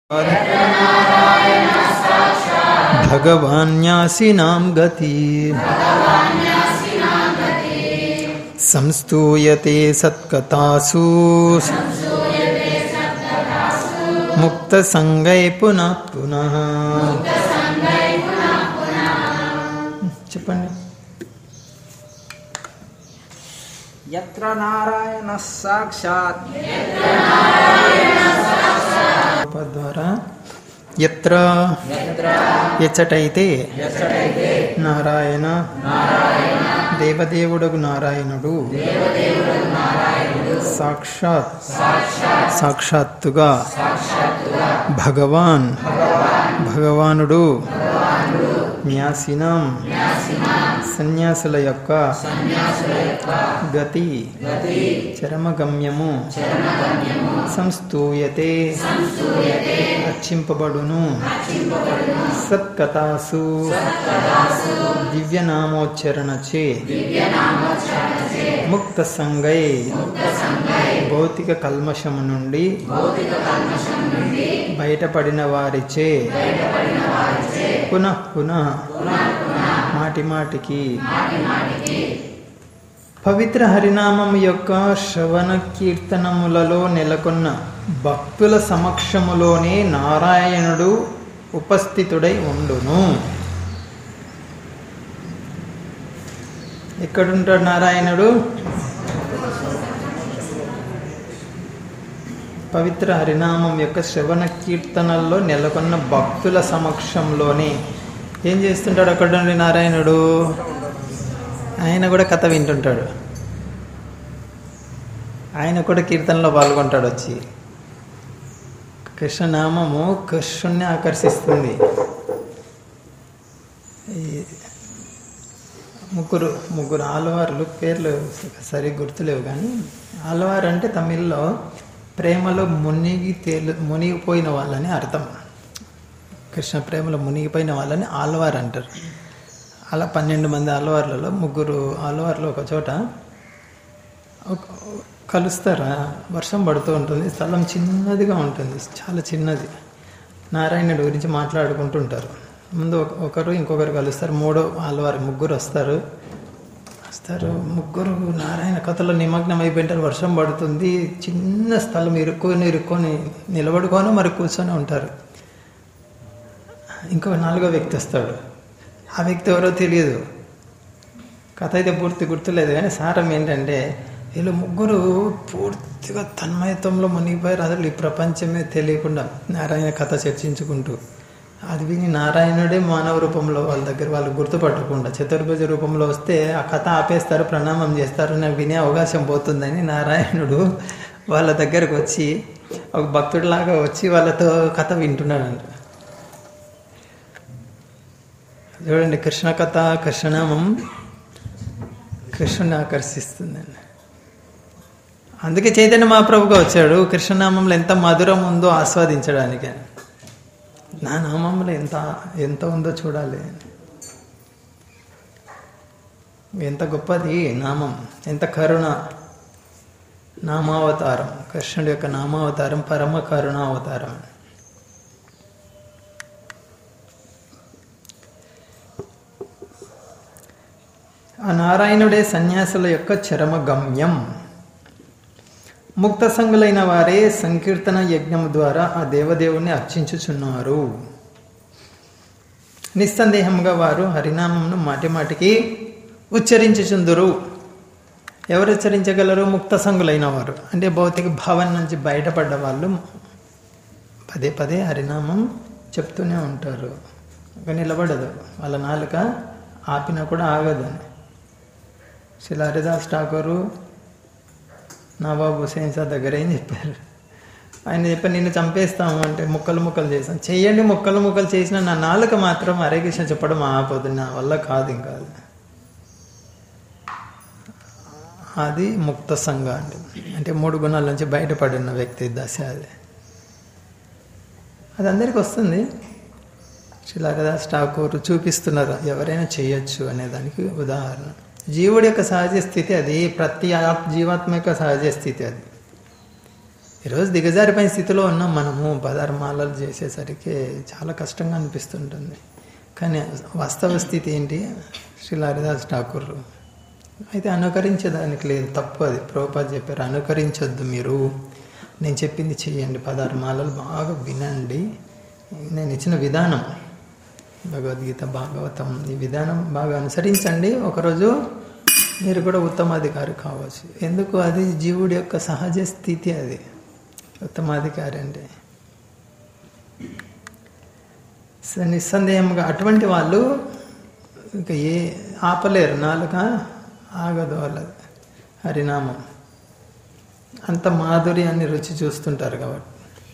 భగవాన్యాసినాం గతి సంస్తూయతే సత్కథాసు ముక్తసంగై పునః పునః. చెప్పండి. యత్ర నారాయణ సాక్షాత్ ద్వారా ఎత్ర ఎచ్చటైతే నారాయణ దేవదేవుడగు నారాయణుడు సాక్షాత్తుగా భగవానుడు న్యాసినం సన్యాసుల యొక్క గతి చరమగమ్యము సంస్తూయతే అర్చింపబడును సత్కథాసు దివ్యనామోచ్చరణచే ముక్త సంగై భౌతిక కల్మషము నుండి బయటపడిన వారిచే పునః పునః మాటిమాటికి పవిత్ర హరినామం యొక్క శ్రవణ కీర్తనములలో నెలకొన్న భక్తుల సమక్షములోనే నారాయణుడు ఉపస్థితుడై ఉండును. ఎక్కడుంటాడు నారాయణుడు? పవిత్ర హరినామం యొక్క శ్రవణ కీర్తనల్లో నెలకొన్న భక్తుల సమక్షంలోనే ఏం చేస్తుంటాడు అక్కడ నారాయణుడు? ఆయన కూడా కథ వింటుంటాడు, ఆయన కూడా కీర్తనలో పాల్గొంటాడు. వచ్చి కృష్ణనామము కృష్ణుణ్ణి ఆకర్షిస్తుంది. ముగ్గురు ఆలవార్లు పేర్లు సరిగ్గా గుర్తులేవు, కానీ ఆలవారు అంటే తమిళ్లో ప్రేమలో మునిగిపోయిన వాళ్ళని అర్థం. కృష్ణ ప్రేమలో మునిగిపోయిన వాళ్ళని ఆలవారు అంటారు. అలా 12 మంది ఆలవార్లలో 3 ఆలవార్లు ఒక చోట కలుస్తారు. వర్షం పడుతూ ఉంటుంది, స్థలం చిన్నదిగా ఉంటుంది, చాలా చిన్నది. నారాయణుడి గురించి మాట్లాడుకుంటుంటారు. ముందు ఒకరు ఇంకొకరు కలుస్తారు, 3వ ఆలవారు 3 వస్తారు. ముగ్గురు నారాయణ కథలో నిమగ్నం అయిపోయింటారు. వర్షం పడుతుంది, చిన్న స్థలం, ఇరుక్కొని నిలబడుకొని మరి కూర్చొని ఉంటారు. ఇంకొక 4వ వ్యక్తి వస్తాడు. ఆ వ్యక్తి ఎవరో తెలియదు, కథ అయితే పూర్తి గుర్తులేదు, కానీ సారం ఏంటంటే వీళ్ళు 3 పూర్తిగా తన్మయత్వంలో మునిగిపోయారు. అసలు ఈ ప్రపంచమే తెలియకుండా నారాయణ కథ చర్చించుకుంటూ, అది విని నారాయణుడే మానవ రూపంలో వాళ్ళ దగ్గర వాళ్ళు గుర్తుపట్టకుండా చతుర్భుజ రూపంలో వస్తే ఆ కథ ఆపేస్తారు, ప్రణామం చేస్తారు, నాకు వినే అవకాశం పోతుందని నారాయణుడు వాళ్ళ దగ్గరకు వచ్చి ఒక భక్తుడిలాగా వచ్చి వాళ్ళతో కథ వింటున్నాడంట. చూడండి, కృష్ణ కథ, కృష్ణనామం కృష్ణుని ఆకర్షిస్తుందండి. అందుకే చైతన్య మహాప్రభుగా వచ్చాడు. కృష్ణనామంలో ఎంత మధురం ఉందో ఆస్వాదించడానికి. నా నామంలో ఎంత ఉందో చూడాలి, ఎంత గొప్పది నామం, ఎంత కరుణ. నామావతారం, కృష్ణుడి యొక్క నామావతారం పరమ కరుణావతారం. ఆ నారాయణుడే సన్యాసుల యొక్క చరమ గమ్యం. ముక్త సంగులైన వారే సంకీర్తన యజ్ఞం ద్వారా ఆ దేవదేవుణ్ణి అర్చించుచున్నారు. నిస్సందేహంగా వారు హరినామంను మాటిమాటికి ఉచ్చరించుచుందురు. ఎవరు ఉచ్చరించగలరు? ముక్త సంగులైన వారు, అంటే భౌతిక భావం నుంచి బయటపడ్డ వాళ్ళు పదే పదే హరినామం చెప్తూనే ఉంటారు. నిలబడదు, వాళ్ళ నాలుక ఆపినా కూడా ఆగదని. శ్రీ హరిదాస్ ఠాకూరు నవాబ్ హుసేన్ సార్ దగ్గర ఏం చెప్పారు? ఆయన చెప్పారు, నిన్ను చంపేస్తాము అంటే ముక్కలు చేస్తాను. చెయ్యండి, ముక్కలు చేసిన నా నాలుక మాత్రం హరే కృష్ణ చెప్పడం ఆపదు, నా వల్ల కాదు. ఇంకా అది ముక్త సంఘ అంటే 3 గుణాల నుంచి బయటపడిన వ్యక్తి దశ. అది అందరికి వస్తుంది. శ్రీ హరిదాస్ ఠాకూర్ చూపిస్తున్నారు ఎవరైనా చేయొచ్చు అనేదానికి ఉదాహరణ. జీవుడి యొక్క సహజ స్థితి అది, ప్రతి జీవాత్మ యొక్క సహజ స్థితి అది. ఈరోజు దిగజారిపోయిన స్థితిలో ఉన్నాం మనము. 16 మాలలు చేసేసరికి చాలా కష్టంగా అనిపిస్తుంటుంది. కానీ వాస్తవ స్థితి ఏంటి? శ్రీ హరిదాస్ ఠాకూర్ అయితే అనుకరించేదానికి లేదు, తప్పు అది. ప్రభుపాద చెప్పారు, అనుకరించొద్దు మీరు, నేను చెప్పింది చెయ్యండి. 16 మాలలు బాగా వినండి. నేను ఇచ్చిన విధానం భగవద్గీత, భాగవతం, ఈ విధానం బాగా అనుసరించండి. ఒకరోజు మీరు కూడా ఉత్తమాధికారి కావచ్చు. ఎందుకు? అది జీవుడి యొక్క సహజ స్థితి. అది ఉత్తమాధికారి అంటే నిస్సందేహంగా అటువంటి వాళ్ళు ఇంకా ఆపలేరు. నాలుక ఆగదు వాళ్ళది. హరినామం అంత మాధుర్యాన్ని రుచి చూస్తుంటారు కాబట్టి.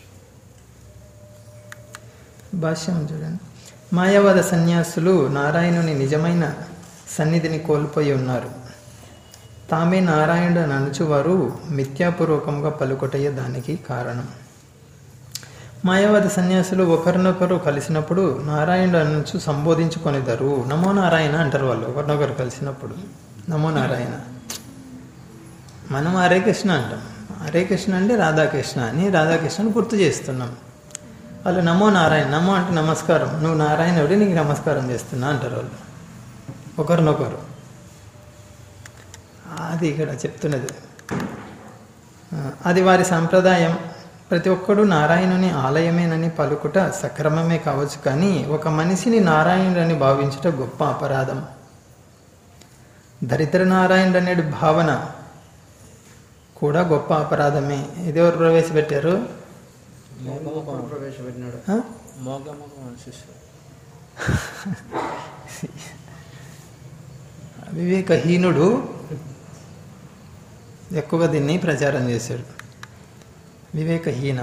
భాష్యం చూడండి. మాయావాద సన్యాసులు నారాయణుని నిజమైన సన్నిధిని కోల్పోయి ఉన్నారు. తామే నారాయణుడు అని అనుచువారు మిథ్యాపూర్వకంగా పలుకొటయ్యే దానికి కారణం. మాయావాద సన్యాసులు ఒకరినొకరు కలిసినప్పుడు నారాయణుడు అనుచు సంబోధించుకొనిద్దరు. నమో నారాయణ అంటారు వాళ్ళు ఒకరినొకరు కలిసినప్పుడు. నమో నారాయణ. మనం హరే కృష్ణ అంటాం. హరే కృష్ణ అంటే రాధాకృష్ణ అని, రాధాకృష్ణని గుర్తు చేస్తున్నాం. వాళ్ళు నమో నారాయణ, నమో అంటే నమస్కారం, నువ్వు నారాయణుడి, నీకు నమస్కారం చేస్తున్నా అంటారు వాళ్ళు ఒకరినొకరు. అది ఇక్కడ చెప్తున్నది. అది వారి సంప్రదాయం. ప్రతి ఒక్కడు నారాయణుని ఆలయమేనని పలుకుట సక్రమమే కావచ్చు, కానీ ఒక మనిషిని నారాయణుడని భావించుట గొప్ప అపరాధం. దరిద్ర నారాయణుడు అనే భావన కూడా గొప్ప అపరాధమే. ఇది ఎవరు ప్రవేశపెట్టారు? ప్రవేశపెట్టినాడు. వివేకహీనుడు ఎక్కువగా దీన్ని ప్రచారం చేశాడు. వివేకహీన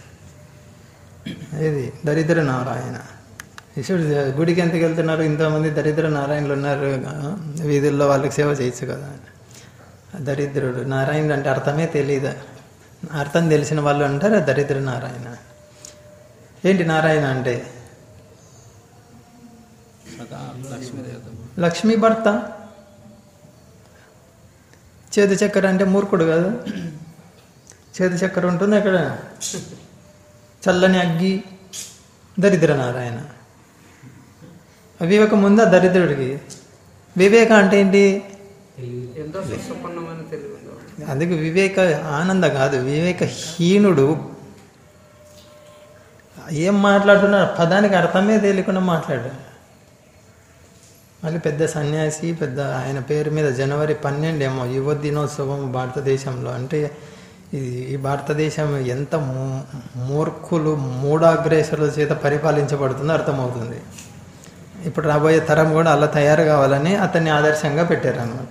ఏది? దరిద్ర నారాయణ. శిష్యుడు గుడికి ఎంతకు వెళ్తున్నారు? ఇంతమంది దరిద్ర నారాయణులు ఉన్నారు వీధుల్లో, వాళ్ళకి సేవ చేయొచ్చు కదా. దరిద్రుడు నారాయణుడు అంటే అర్థమే తెలియదు. అర్థం తెలిసిన వాళ్ళు అంటారు దరిద్ర నారాయణ. ఏంటి నారాయణ అంటే? లక్ష్మీ భర్త. చేదు చక్కెర అంటే మూర్ఖుడు కాదు. చేదు చక్కెర ఉంటుంది అక్కడ. చల్లని అగ్గి దరిద్ర నారాయణ. వివేకం ఉందా దరిద్రుడికి? వివేక అంటే ఏంటి? అందుకు వివేక ఆనంద కాదు, వివేకహీనుడు. ఏం మాట్లాడుతున్నారు? పదానికి అర్థమే తెలియకుండా మాట్లాడు. మళ్ళీ పెద్ద సన్యాసి, పెద్ద ఆయన పేరు మీద జనవరి 12 ఏమో యువ దినోత్సవం భారతదేశంలో. అంటే ఈ భారతదేశం ఎంత మూర్ఖులు, మూఢాగ్రేసరుల చేత పరిపాలించబడుతుందో అర్థమవుతుంది. ఇప్పుడు రాబోయే తరం కూడా అలా తయారు కావాలని అతన్ని ఆదర్శంగా పెట్టారన్నమాట.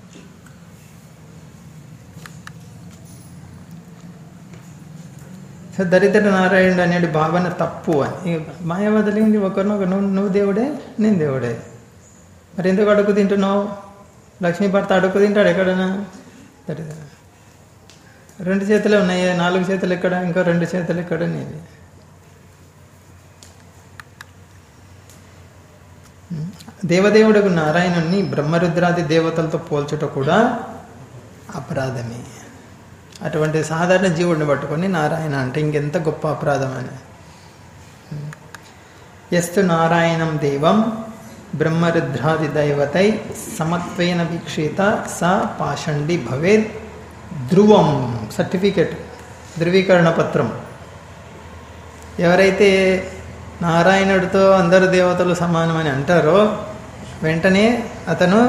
దరిద్ర నారాయణుడు అనే భావన తప్పు అని. మాయావదలింది ఒకరినొకరు, నువ్వు దేవుడే, నేను దేవుడే. మరి ఎందుకు అడుగు తింటున్నావు? లక్ష్మీ భర్త అడుగు తింటాడు ఎక్కడైనా? దరిద్ర. 2 చేతులే ఉన్నాయి, 4 చేతులు ఎక్కడ? ఇంకా 2 చేతులు ఎక్కడ? నేను దేవదేవుడుకు నారాయణుని బ్రహ్మరుద్రాది దేవతలతో పోల్చుట కూడా అపరాధమే. అటువంటి సాధారణ జీవుడిని పట్టుకొని నారాయణ అంటే ఇంకెంత గొప్ప అపరాధం అని. యస్తు నారాయణం దేవం బ్రహ్మరుద్రాది దైవతై సమత్వేన వీక్షిత స పాషండి భవేద్. ధ్రువం సర్టిఫికెట్, ధృవీకరణ పత్రం. ఎవరైతే నారాయణుడితో అందరు దేవతలు సమానమని అంటారో వెంటనే అతను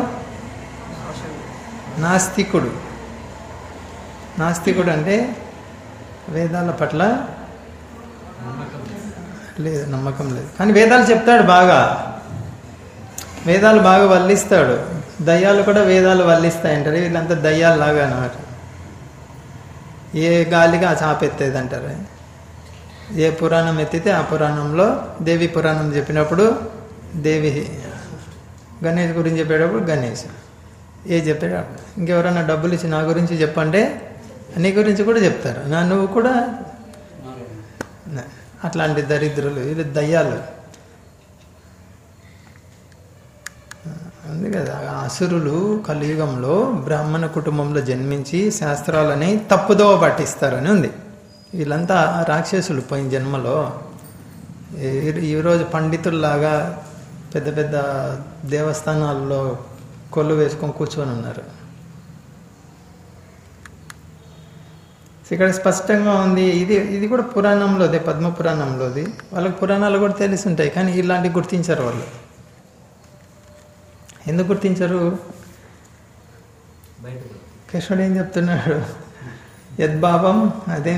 నాస్తికుడు. నాస్తికుడు అంటే వేదాల పట్ల లేదు, నమ్మకం లేదు. కానీ వేదాలు చెప్తాడు బాగా, వేదాలు బాగా వల్లిస్తాడు. దయ్యాలు కూడా వేదాలు వల్లిస్తాయంటారు. వీళ్ళంతా దయ్యాలు లాగా అన్నమాట. ఏ గాలిగా ఆ చాపెత్తేది అంటారు. ఏ పురాణం ఎత్తితే ఆ పురాణంలో దేవి పురాణం చెప్పినప్పుడు దేవి, గణేష్ గురించి చెప్పేటప్పుడు గణేష్, ఏ చెప్పేటప్పుడు. ఇంకెవరైనా డబ్బులు ఇచ్చి నా గురించి చెప్పంటే నీ గురించి కూడా చెప్తారు. నువ్వు కూడా అట్లాంటి దరిద్రులు, వీళ్ళు దయ్యాలు. అందుకే అసురులు కలియుగంలో బ్రాహ్మణ కుటుంబంలో జన్మించి శాస్త్రాలని తప్పుదోవ పట్టిస్తారని ఉంది. వీళ్ళంతా రాక్షసులు పోయిన జన్మలో. ఈరోజు పండితుల్లాగా పెద్ద పెద్ద దేవస్థానాల్లో కొల్లు వేసుకొని కూర్చొని ఉన్నారు. ఇక్కడ స్పష్టంగా ఉంది. ఇది కూడా పురాణంలోదే, పద్మ పురాణంలోది. వాళ్ళకి పురాణాలు కూడా తెలిసి ఉంటాయి, కానీ ఇలాంటివి గుర్తించరు వాళ్ళు. ఎందుకు గుర్తించరు? కృష్ణుడు ఏం చెప్తున్నాడు? యద్భావం అదే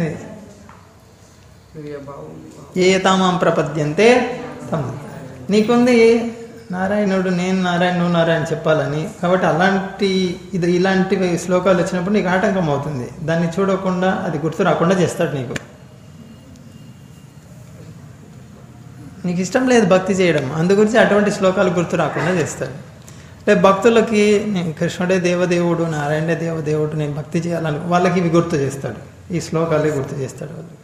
ఏ తామాం ప్రపద్యంతే తమ. నీకుంది నారాయణుడు, నేను నారాయణ, నువ్వు నారాయణ చెప్పాలని. కాబట్టి ఇలాంటి శ్లోకాలు వచ్చినప్పుడు నీకు ఆటంకం అవుతుంది. దాన్ని చూడకుండా, అది గుర్తు రాకుండా చేస్తాడు నీకు. నీకు ఇష్టం లేదు భక్తి చేయడం, అందుగురించి అటువంటి శ్లోకాలు గుర్తు రాకుండా చేస్తాడు. అంటే భక్తులకి నేను కృష్ణుడే దేవదేవుడు, నారాయణే దేవదేవుడు, నేను భక్తి చేయాలని వాళ్ళకి ఇవి గుర్తు చేస్తాడు. ఈ శ్లోకాలే గుర్తు చేస్తాడు వాళ్ళకి.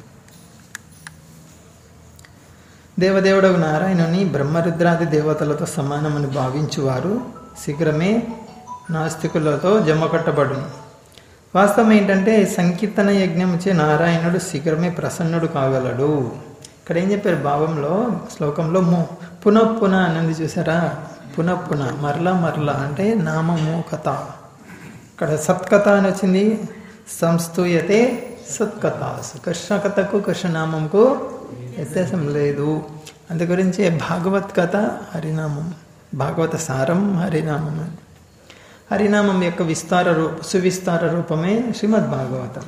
దేవదేవుడు నారాయణుని బ్రహ్మరుద్రాది దేవతలతో సమానమని భావించువారు శీఘ్రమే నాస్తికులతో జమకట్టబడును. వాస్తవం ఏంటంటే సంకీర్తన యజ్ఞంచే నారాయణుడు శీఘ్రమే ప్రసన్నుడు కాగలడు. ఇక్కడ ఏం చెప్పారు భావంలో, శ్లోకంలో పునఃపున అన్నది చూసారా? పునఃపున, మరలా మరలా అంటే నామము కథ. ఇక్కడ సత్కథ అని వచ్చింది. సంస్తూయతే సత్కథాసు. కృష్ణ కథకు కృష్ణనామంకు వ్యత్యాసం లేదు. అందు గురించి భాగవత్ కథ హరినామం, భాగవత సారం హరినామం. హరినామం యొక్క సువిస్తార రూపమే శ్రీమద్ భాగవతం.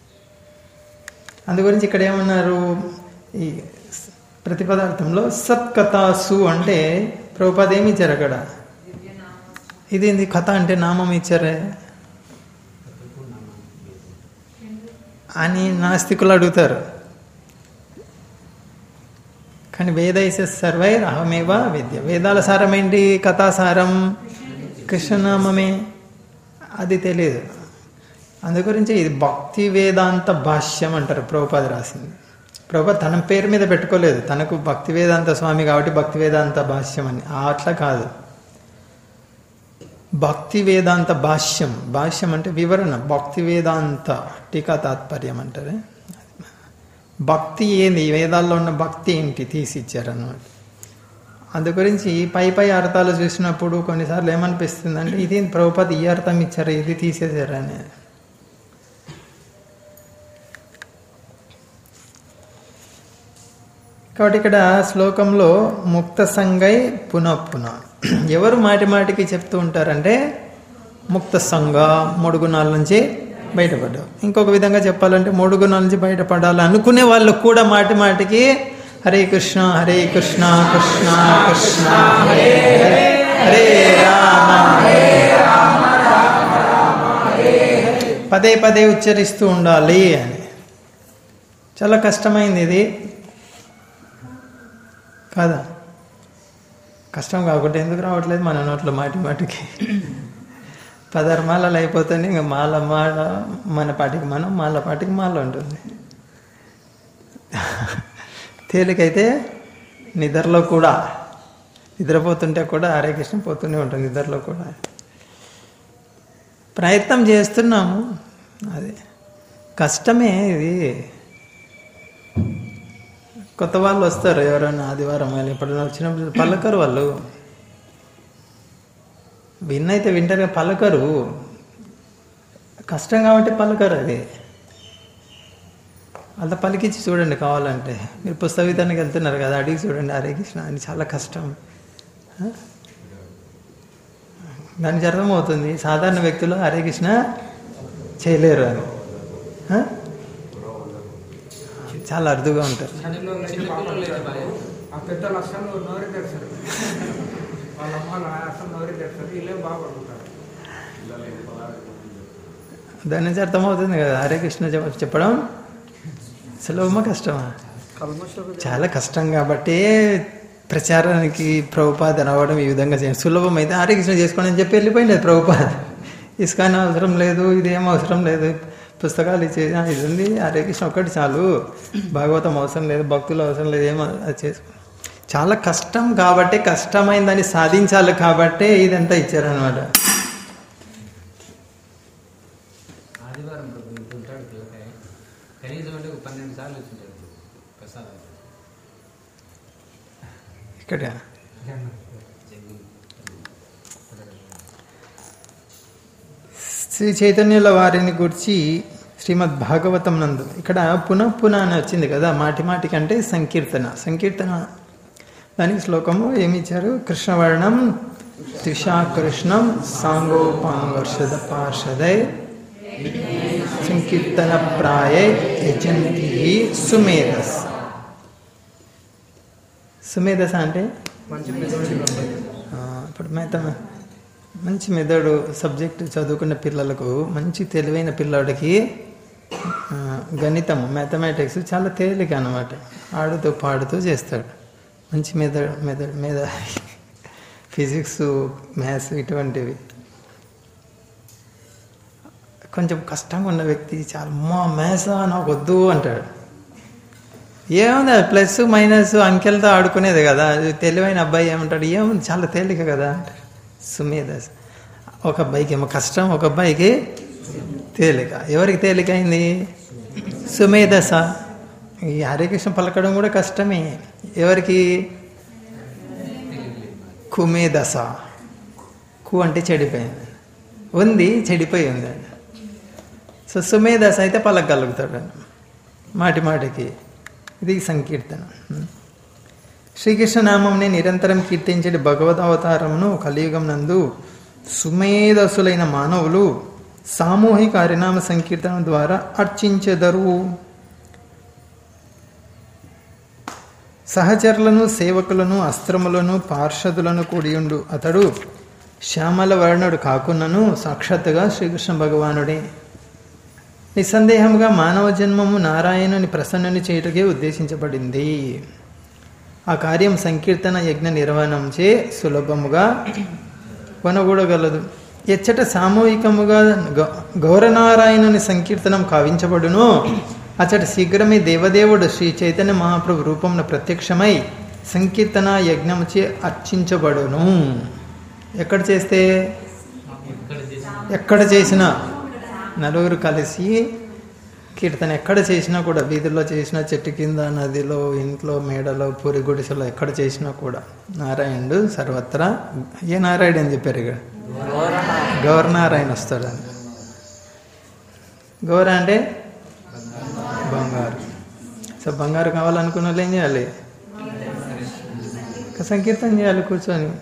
అందు గురించి ఇక్కడ ఏమన్నారు? ఈ ప్రతిపదార్థంలో సత్కథాసు అంటే ప్రభుపాద ఏమి ఇచ్చారు అక్కడ? ఇది కథ అంటే నామం ఇచ్చారే అని నాస్తికులు అడుగుతారు. కానీ వేదైస సర్వైర్ అహమేవ విద్య. వేదాల సారం ఏంటి? కథాసారం కృష్ణనామమే. అది తెలియదు. అందుగురించి ఇది భక్తి వేదాంత భాష్యం అంటారు. ప్రభుపాద రాసింది. ప్రభుపాద తన పేరు మీద పెట్టుకోలేదు. తనకు భక్తి వేదాంత స్వామి కాబట్టి భక్తి వేదాంత భాష్యం అని. అట్లా కాదు. భక్తి వేదాంత భాష్యం. భాష్యం అంటే వివరణ. భక్తి వేదాంత టీకా తాత్పర్యం అంటారు. భక్తి ఏంది, వేదాల్లో ఉన్న భక్తి ఏంటి తీసి ఇచ్చారన్నమాట. అందు గురించి పై అర్థాలు చూసినప్పుడు కొన్నిసార్లు ఏమనిపిస్తుంది అంటే ఇది ప్రభుపాద ఈ అర్థం ఇచ్చారు, ఇది తీసేశారని. కాబట్టి ఇక్కడ శ్లోకంలో ముక్త సంగై పునఃపున. ఎవరు మాటి మాటికి చెప్తూ ఉంటారంటే ముక్త సంగ, 3 గుణాల నుంచి బయటపడ్డావు. ఇంకొక విధంగా చెప్పాలంటే 3 గుణాల నుంచి బయటపడాలి అనుకునే వాళ్ళు కూడా మాటి మాటికి హరే కృష్ణ హరే కృష్ణ కృష్ణ కృష్ణ హరే హరే రామ పదే పదే ఉచ్చరిస్తూ ఉండాలి అని. చాలా కష్టమైంది ఇది కాదా? కష్టం కాకుండా ఎందుకు రావట్లేదు మన నోట్లో మాటి మాటికి? 16 మాలలు అయిపోతుంది. ఇంకా మాల మన పాటికి మనం, మాల పాటికి మాల ఉంటుంది. తేలికైతే నిద్రలో కూడా, నిద్రపోతుంటే కూడా హరే కృష్ణ పోతూనే ఉంటుంది. నిద్రలో కూడా ప్రయత్నం చేస్తున్నాము. అది కష్టమే. ఇది కొత్త వాళ్ళు వస్తారు ఎవరైనా ఆదివారం అని ఎప్పుడైనా వచ్చినప్పుడు పలకరు వాళ్ళు. విన్నైతే వింటారు, పలకరు. కష్టం కాబట్టి పలకరు. అది అంత పలికించి చూడండి కావాలంటే. మీరు పుస్తక విధానానికి వెళ్తున్నారు కదా, అడిగి చూడండి హరే కృష్ణ అని. చాలా కష్టం. దానికి అర్థమవుతుంది సాధారణ వ్యక్తులు హరే కృష్ణ చేయలేరు అని. చాలా అరుదుగా ఉంటారు. దాని నుంచి అర్థమవుతుంది కదా హరే కృష్ణ చెప్పడం సులభమా కష్టమా? చాలా కష్టం. కాబట్టి ప్రచారానికి ప్రభుపాద రావడం ఈ విధంగా చేయండి. సులభం అయితే హరే కృష్ణ చేసుకోండి అని చెప్పి వెళ్ళిపోయింది ప్రభుపాద. ఇస్కాన్ అవసరం లేదు, ఇదేం అవసరం లేదు, పుస్తకాలు ఇచ్చే ఇది ఉంది, హరే కృష్ణ ఒక్కటి చాలు, భాగవతం అవసరం లేదు, భక్తులు అవసరం లేదు, ఏమో అది చేసుకో. చాలా కష్టం కాబట్టి, కష్టమైన దాన్ని సాధించాలి కాబట్టి ఇదంతా ఇచ్చారనమాట. ఆదివారం ఉంటాడు కనీసం అంటే 12 ఇక్కడ శ్రీ చైతన్యుల వారిని గురించి శ్రీమద్ భాగవతం నందు ఇక్కడ పునః అని వచ్చింది కదా, మాటి మాటికి అంటే సంకీర్తన దానికి శ్లోకము ఏమి ఇచ్చారు? కృష్ణవర్ణం త్రిషాకృష్ణం సాంగోపాంగర్షద పార్షదై సంకీర్తన ప్రాయై యజంతి సుమేధస్. సుమేధస్ అంటే ఇప్పుడు మంచి మెదడు సబ్జెక్టు చదువుకున్న పిల్లలకు, మంచి తెలివైన పిల్లాడికి గణితం మ్యాథమెటిక్స్ చాలా తేలిక అన్నమాట. ఆడుతూ పాడుతూ చేస్తాడు. మంచి మెదడు ఫిజిక్స్ మ్యాథ్స్ ఇటువంటివి. కొంచెం కష్టంగా ఉన్న వ్యక్తి చాలా మ్యాథ్స్ నాకు వద్దు అంటాడు. ఏముంది ప్లస్ మైనస్ అంకెలతో ఆడుకునేది కదా. తెలివైన అబ్బాయి ఏమంటాడు? ఏముంది చాలా తేలిక కదా అంటాడు. సుమేధస్. ఒక అబ్బాయికి ఏమో కష్టం, ఒక అబ్బాయికి తేలిక. ఎవరికి తేలికైంది? సుమేధస. ఈ హరికృష్ణ పలకడం కూడా కష్టమే. ఎవరికి? కుమేధస. కు అంటే చెడిపోయింది, ఉంది చెడిపోయి ఉంది. సో సుమేధస అయితే పలకగలుగుతాడు మాటి మాటికి. ఇది సంకీర్తన. శ్రీకృష్ణ నామంని నిరంతరం కీర్తించే భగవద్ అవతారమును కలియుగం నందు సుమేధసులైన మానవులు సామూహిక హరినామ సంకీర్తన ద్వారా అర్చించెదరు. సహచరులను, సేవకులను, అస్త్రములను, పార్షదులను కూడియుండు అతడు శ్యామల వర్ణుడు కాకున్నను సాక్షాత్తుగా శ్రీకృష్ణ భగవానుడే. నిస్సందేహంగా మానవ జన్మము నారాయణుని ప్రసన్నుని చేయుటకే ఉద్దేశించబడింది. ఆ కార్యం సంకీర్తన యజ్ఞ నిర్వహణంచే సులభముగా కొనగూడగలదు. ఎచ్చట సామూహికముగా గౌరనారాయణుని సంకీర్తనం కావించబడును, అచ్చట శీఘ్రమే దేవదేవుడు శ్రీ చైతన్య మహాప్రభు రూపమున ప్రత్యక్షమై సంకీర్తన యజ్ఞముచే అర్చించబడును. ఎక్కడ చేస్తే? ఎక్కడ చేసినా, నలుగురు కలిసి కీర్తన ఎక్కడ చేసినా కూడా, వీధుల్లో చేసినా, చెట్టు కింద, నదిలో, ఇంట్లో, మేడలో, పూరి గుడిసెలో ఎక్కడ చేసినా కూడా నారాయణుడు సర్వత్రా. ఏ నారాయణుడు అని చెప్పారు ఇక్కడ? గౌరనారాయణ వస్తాడు. గౌర అంటే బంగారు. సో బంగారు కావాలనుకున్న వాళ్ళు ఏం చేయాలి? సంకీర్తన చేయాలి కూర్చొని.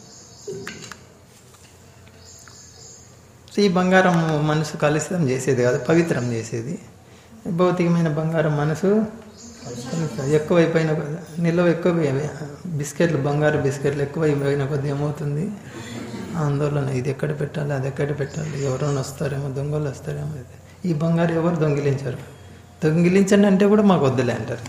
ఈ బంగారం మనసు కలుషితం చేసేది కాదు, పవిత్రం చేసేది. భౌతికమైన బంగారం మనసు ఎక్కువైపోయిన నిల్వ ఎక్కువ, బిస్కెట్లు, బంగారు బిస్కెట్లు ఎక్కువైపోయిన కొద్ది ఏమవుతుంది? ఆందోళన. ఇది ఎక్కడ పెట్టాలి, అది ఎక్కడ పెట్టాలి, ఎవరైనా వస్తారేమో, దొంగలు వస్తారేమో. ఈ బంగారు ఎవరు దొంగిలించారు? దొంగిలించండి అంటే కూడా మాకు వద్దులే అంటారు.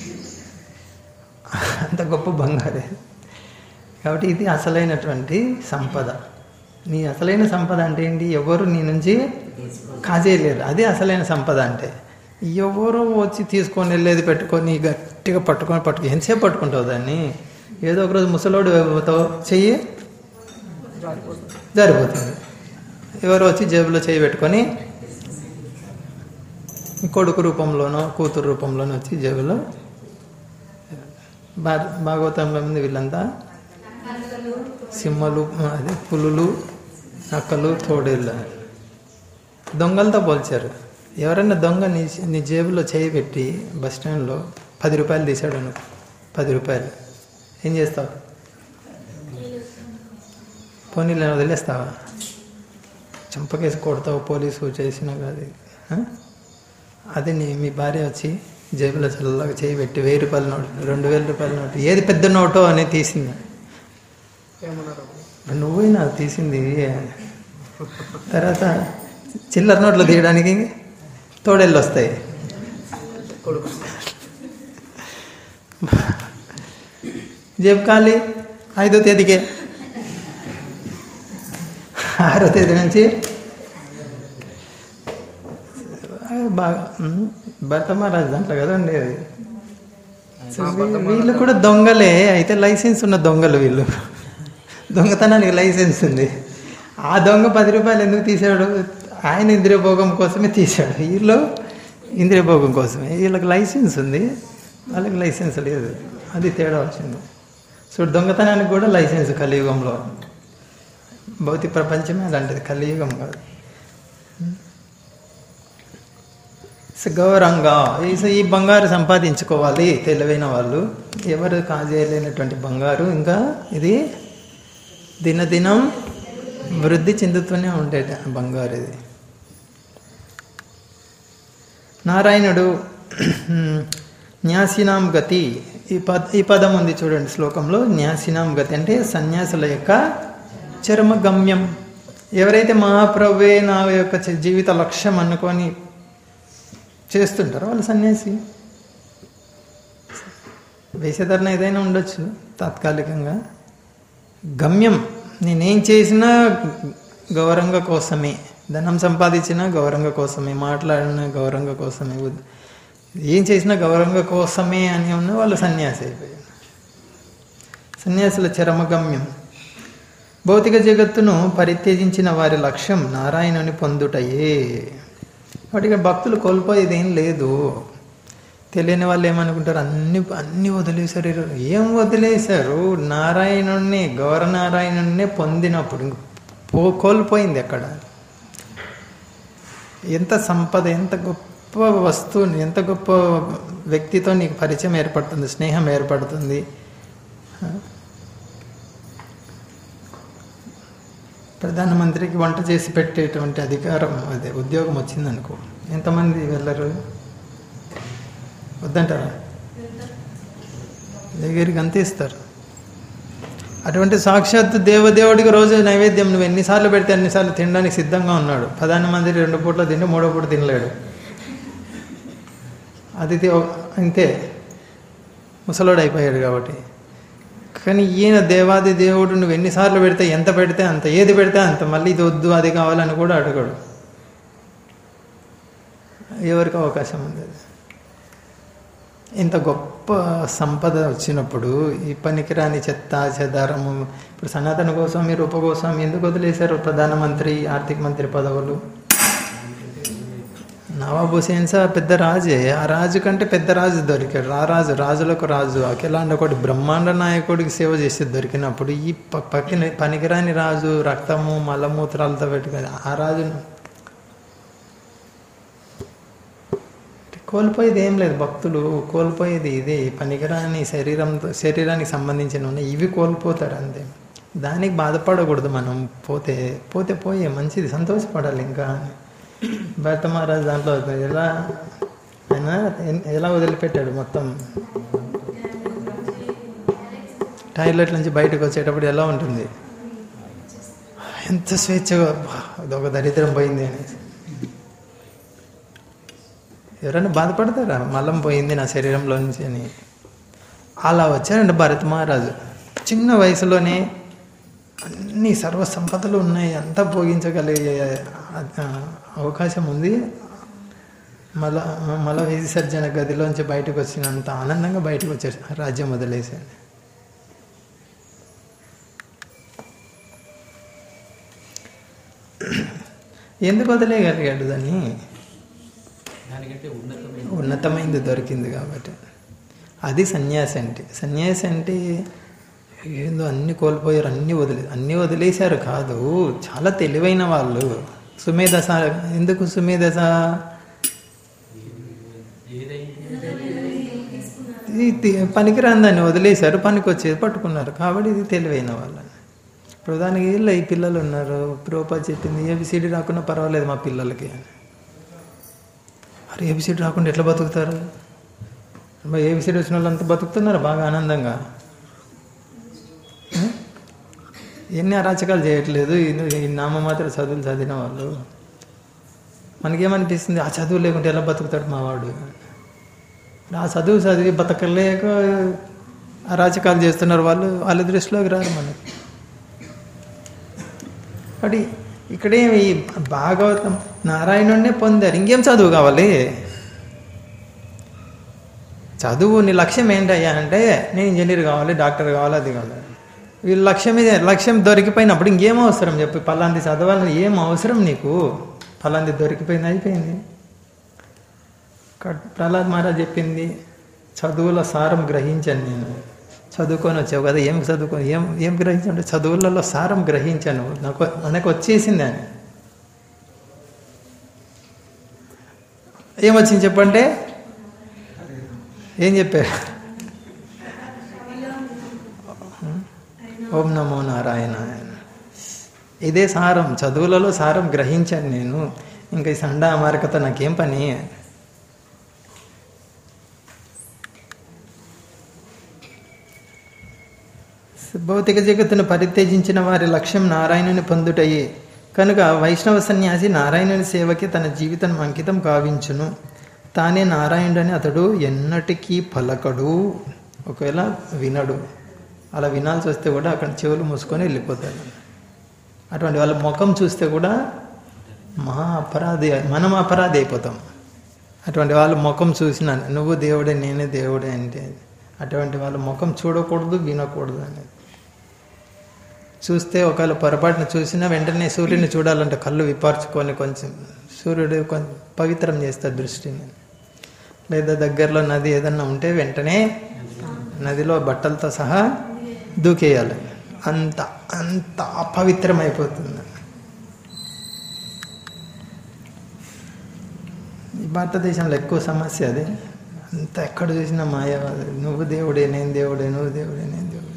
అంత గొప్ప బంగారే. కాబట్టి ఇది అసలైనటువంటి సంపద. నీ అసలైన సంపద అంటే ఏంటి? ఎవరు నీ నుంచి కాజేయలేరు. అదే అసలైన సంపద అంటే. ఎవరో వచ్చి తీసుకొని వెళ్ళేది పెట్టుకొని గట్టిగా పట్టుకొని ఎంతసేపు పట్టుకుంటావు దాన్ని? ఏదో ఒక రోజు ముసలోడు పోతావు, చెయ్యి జారిపోతుంది. ఎవరో వచ్చి జేబులో చెయ్యి పెట్టుకొని కొడుకు రూపంలోనో కూతురు రూపంలోనో వచ్చి జేబులో. భాగవతంలో ఉంది వీళ్ళంతా సింహలు, అదే పులులు, నక్కలు, తోడేళ్ళు. దొంగలతో పోల్చారు. ఎవరైనా దొంగ నీ జేబులో చేయి పెట్టి బస్ స్టాండ్లో 10 రూపాయలు తీశాడు అనుకో, 10 రూపాయలు, ఏం చేస్తావు? పోనీలో వదిలేస్తావా? చంపకేసి కొడతావు, పోలీసు చేసినా కాదు. అదే మీ భార్య వచ్చి జేబులో చల్లగా చేయి పెట్టి 1000 రూపాయల నోటు, 2000 రూపాయల నోటు, ఏది పెద్ద నోటో అని తీసింది. నువ్వైనా తీసింది. తర్వాత చిల్లర నోట్లు తీయడానికి తోడేళ్ళు వస్తాయి. జేబు ఖాళీ 5వ తేదీకే, 6వ తేదీ నుంచి బాగా భర్త మహారాజ్ దాంట్లో కదండి అది. వీళ్ళు కూడా దొంగలే, అయితే లైసెన్స్ ఉన్న దొంగలు వీళ్ళు. దొంగతనానికి లైసెన్స్ ఉంది. ఆ దొంగ 10 రూపాయలు ఎందుకు తీశాడు? ఆయన ఇంద్రియభోగం కోసమే తీశాడు. వీళ్ళు ఇంద్రియభోగం కోసమే. వీళ్ళకి లైసెన్స్ ఉంది, వాళ్ళకి లైసెన్స్ లేదు. అది తేడా వచ్చింది. సో దొంగతనానికి కూడా లైసెన్స్ కలియుగంలో. భౌతిక ప్రపంచమే అలాంటిది, కలియుగం కాదు. గౌరవంగా ఈ బంగారు సంపాదించుకోవాలి తెలివైన వాళ్ళు. ఎవరు కాజేయలేనటువంటి బంగారు. ఇంకా ఇది దినదినం వృద్ధి చెందుతూనే ఉండేది బంగారు. ఇది నారాయణుడు న్యాసినాం గతి, ఈ పదం ఉంది చూడండి శ్లోకంలో. న్యాసినాం గతి అంటే సన్యాసుల యొక్క చరమగమ్యం. ఎవరైతే మహాప్రభువే నా యొక్క జీవిత లక్ష్యం అనుకొని చేస్తుంటారో వాళ్ళు సన్యాసి. వేషధరణ ఏదైనా ఉండొచ్చు తాత్కాలికంగా. గమ్యం నేనేం చేసినా గౌరవంగా కోసమే, ధనం సంపాదించినా గౌరవంగా కోసమే, మాట్లాడిన గౌరవంగా కోసమే, ఏం చేసినా గౌరవంగా కోసమే అని ఉన్న వాళ్ళు సన్యాసి అయిపోయారు. సన్యాసుల చరమగమ్యం. భౌతిక జగత్తును పరిత్యజించిన వారి లక్ష్యం నారాయణుని పొందుటయే. వాటికి భక్తులు కోల్పోయేది ఏం లేదు. తెలియని వాళ్ళు ఏమనుకుంటారు, అన్ని వదిలేశారు. ఏం వదిలేశారు? నారాయణుణ్ణి, గౌరనారాయణుణ్ణి పొందినప్పుడు కోల్పోయింది ఎక్కడ? ఎంత సంపద, ఎంత గొప్ప వస్తువుని, ఎంత గొప్ప వ్యక్తితో నీకు పరిచయం ఏర్పడుతుంది, స్నేహం ఏర్పడుతుంది. ప్రధానమంత్రికి వంట చేసి పెట్టేటువంటి అధికారం, అదే ఉద్యోగం వచ్చిందనుకో, ఎంతమంది వెళ్ళరు? వద్దంటారా? దగ్గరికి అంతే ఇస్తారు. అటువంటి సాక్షాత్ దేవదేవుడికి రోజు నైవేద్యం నువ్వు ఎన్నిసార్లు పెడితే అన్నిసార్లు తినడానికి సిద్ధంగా ఉన్నాడు. ప్రధానమంత్రి 2 పూట్ల తింటే 3వ పూట తినలేడు. అతిథి అంతే, ముసలోడు అయిపోయాడు కాబట్టి. కానీ ఈయన దేవాది దేవుడు నువ్వు ఎన్నిసార్లు పెడితే, ఎంత పెడితే అంత, ఏది పెడితే అంత, మళ్ళీ ఇది వద్దు అది కావాలని కూడా అడగడు. ఎవరికి అవకాశం ఉంది? ఇంత గొప్ప సంపద వచ్చినప్పుడు ఈ పనికిరాని చెత్త చెదారము. ఇప్పుడు సనాతన గోస్వామి, రూప గోస్వామి ఎందుకు వదిలేశారు ప్రధానమంత్రి, ఆర్థిక మంత్రి పదవులు? నవాబ్ హుసేన్ సార్ పెద్ద రాజే. ఆ రాజు కంటే పెద్ద రాజు దొరికాడు. ఆ రాజు, రాజులకు రాజు, అఖిలాండ ఒకటి బ్రహ్మాండ నాయకుడికి సేవ చేసి దొరికినప్పుడు ఈ పనికిరాని రాజు రక్తము మలమూత్రాలతో పెట్టుకొని ఆ రాజును కోల్పోయేది ఏం లేదు. భక్తులు కోల్పోయేది ఇదే, పనికిరాని శరీరానికి సంబంధించిన ఉన్నాయి, ఇవి కోల్పోతారు అంతే. దానికి బాధపడకూడదు మనం. పోయే మంచిది, సంతోషపడాలి. ఇంకా భరత మహారాజ్ దాంట్లో ఎలా వదిలిపెట్టాడు మొత్తం. టాయిలెట్ నుంచి బయటకు వచ్చేటప్పుడు ఎలా ఉంటుంది, ఎంత స్వేచ్ఛగా, అదొక దరిద్రం పోయింది అనేసి. ఎవరైనా బాధపడతారా మలం పోయింది నా శరీరంలో నుంచి అని? అలా వచ్చారండి భరత మహారాజు. చిన్న వయసులోనే అన్ని సర్వ సంపదలు ఉన్నాయి, అంతా భోగించగలిగే అవకాశం ఉంది. మల విసర్జన గదిలోంచి బయటకు వచ్చినంత ఆనందంగా బయటకు వచ్చారు, రాజ్యం వదిలేశాడు. ఎందుకు వదిలేయగలిగాడు దాన్ని? ఉన్నతమైంది దొరికింది కాబట్టి. అది సన్యాసి అంటే. సన్యాసి అంటే ఏందో అన్ని కోల్పోయారు, అన్ని వదిలేశారు కాదు. చాలా తెలివైన వాళ్ళు. సుమేధస. ఎందుకు సుమేధస? పనికిరాని దాన్ని వదిలేశారు, పనికి వచ్చేది పట్టుకున్నారు కాబట్టి ఇది తెలివైన వాళ్ళు. ఇప్పుడు దానికి ఈ పిల్లలు ఉన్నారు. ప్రోపా చెప్పింది ఏబిసిడి రాకుండా పర్వాలేదు మా పిల్లలకి అని. అరే ఏబిసిడి రాకుండా ఎట్లా బతుకుతారు? ఏబిసిడి వచ్చిన వాళ్ళు అంతా బతుకుతున్నారు బాగా ఆనందంగా. ఎన్ని అరాచకాలు చేయట్లేదు ఈ నామమాత్ర చదువులు చదివిన వాళ్ళు. మనకేమనిపిస్తుంది, ఆ చదువు లేకుంటే ఎలా బతుకుతాడు మావాడు? ఆ చదువు చదివి బతకలేక అరాచకాలు చేస్తున్నారు వాళ్ళు. వాళ్ళ దృష్టిలోకి రారు మనకి. కాబట్టి ఇక్కడేమి భాగవతం నారాయణుడినే పొందారు, ఇంకేం చదువు కావాలి? చదువు నీ లక్ష్యం ఏంటయ్యా అంటే నేను ఇంజనీర్ కావాలి, డాక్టర్ కావాలి, అది కావాలి. వీళ్ళ లక్ష్యం దొరికిపోయినప్పుడు ఇంకేం అవసరం చెప్పి? పలాంది చదవాలని ఏం అవసరం నీకు? పలాంది దొరికిపోయింది, అయిపోయింది. ప్రహ్లాద్ మహారాజ్ చెప్పింది, చదువుల సారం గ్రహించాను నేను. చదువుకొని వచ్చావు కదా, ఏం చదువుకొని ఏం గ్రహించావు? చదువులలో సారం గ్రహించాను, మనకు వచ్చేసింది అని. ఏమొచ్చింది చెప్పంటే ఏం చెప్పారు? ఓం నమో నారాయణ. ఇదే సారం, చదువులలో సారం గ్రహించాను నేను, ఇంకా ఈ సండా అమారకతో నాకేం పని. భౌతిక జగత్తును పరిత్యజించిన వారి లక్ష్యం నారాయణుని పొందుటయే కనుక వైష్ణవ సన్యాసి నారాయణుని సేవకి తన జీవితం అంకితం కావించును. తానే నారాయణుడని అతడు ఎన్నటికీ పలకడు, ఒకవేళ వినడు. అలా వినాల్సి వస్తే కూడా అక్కడ చెవులు మూసుకొని వెళ్ళిపోతాడు. అటువంటి వాళ్ళ ముఖం చూస్తే కూడా మనం అపరాధి అయిపోతాం. అటువంటి వాళ్ళ ముఖం చూసిన నువ్వు దేవుడే నేనే దేవుడే అంటే అటువంటి వాళ్ళ ముఖం చూడకూడదు, వినకూడదు అనేది. చూస్తే ఒకవేళ పొరపాటున చూసినా వెంటనే సూర్యుని చూడాలంటే కళ్ళు విపార్చుకొని కొంచెం సూర్యుడు కొంచెం పవిత్రం చేస్తాడు దృష్టిని. లేదా దగ్గరలో నది ఏదన్నా ఉంటే వెంటనే నదిలో బట్టలతో సహా దూకేయాలి. అంత అంత అపవిత్రం అయిపోతుంది. ఈ భారతదేశంలో ఎక్కువ సమస్య అది. అంత ఎక్కడ చూసినా మాయవాది, నువ్వు దేవుడే నేను దేవుడే, నువ్వు దేవుడే నేను దేవుడే.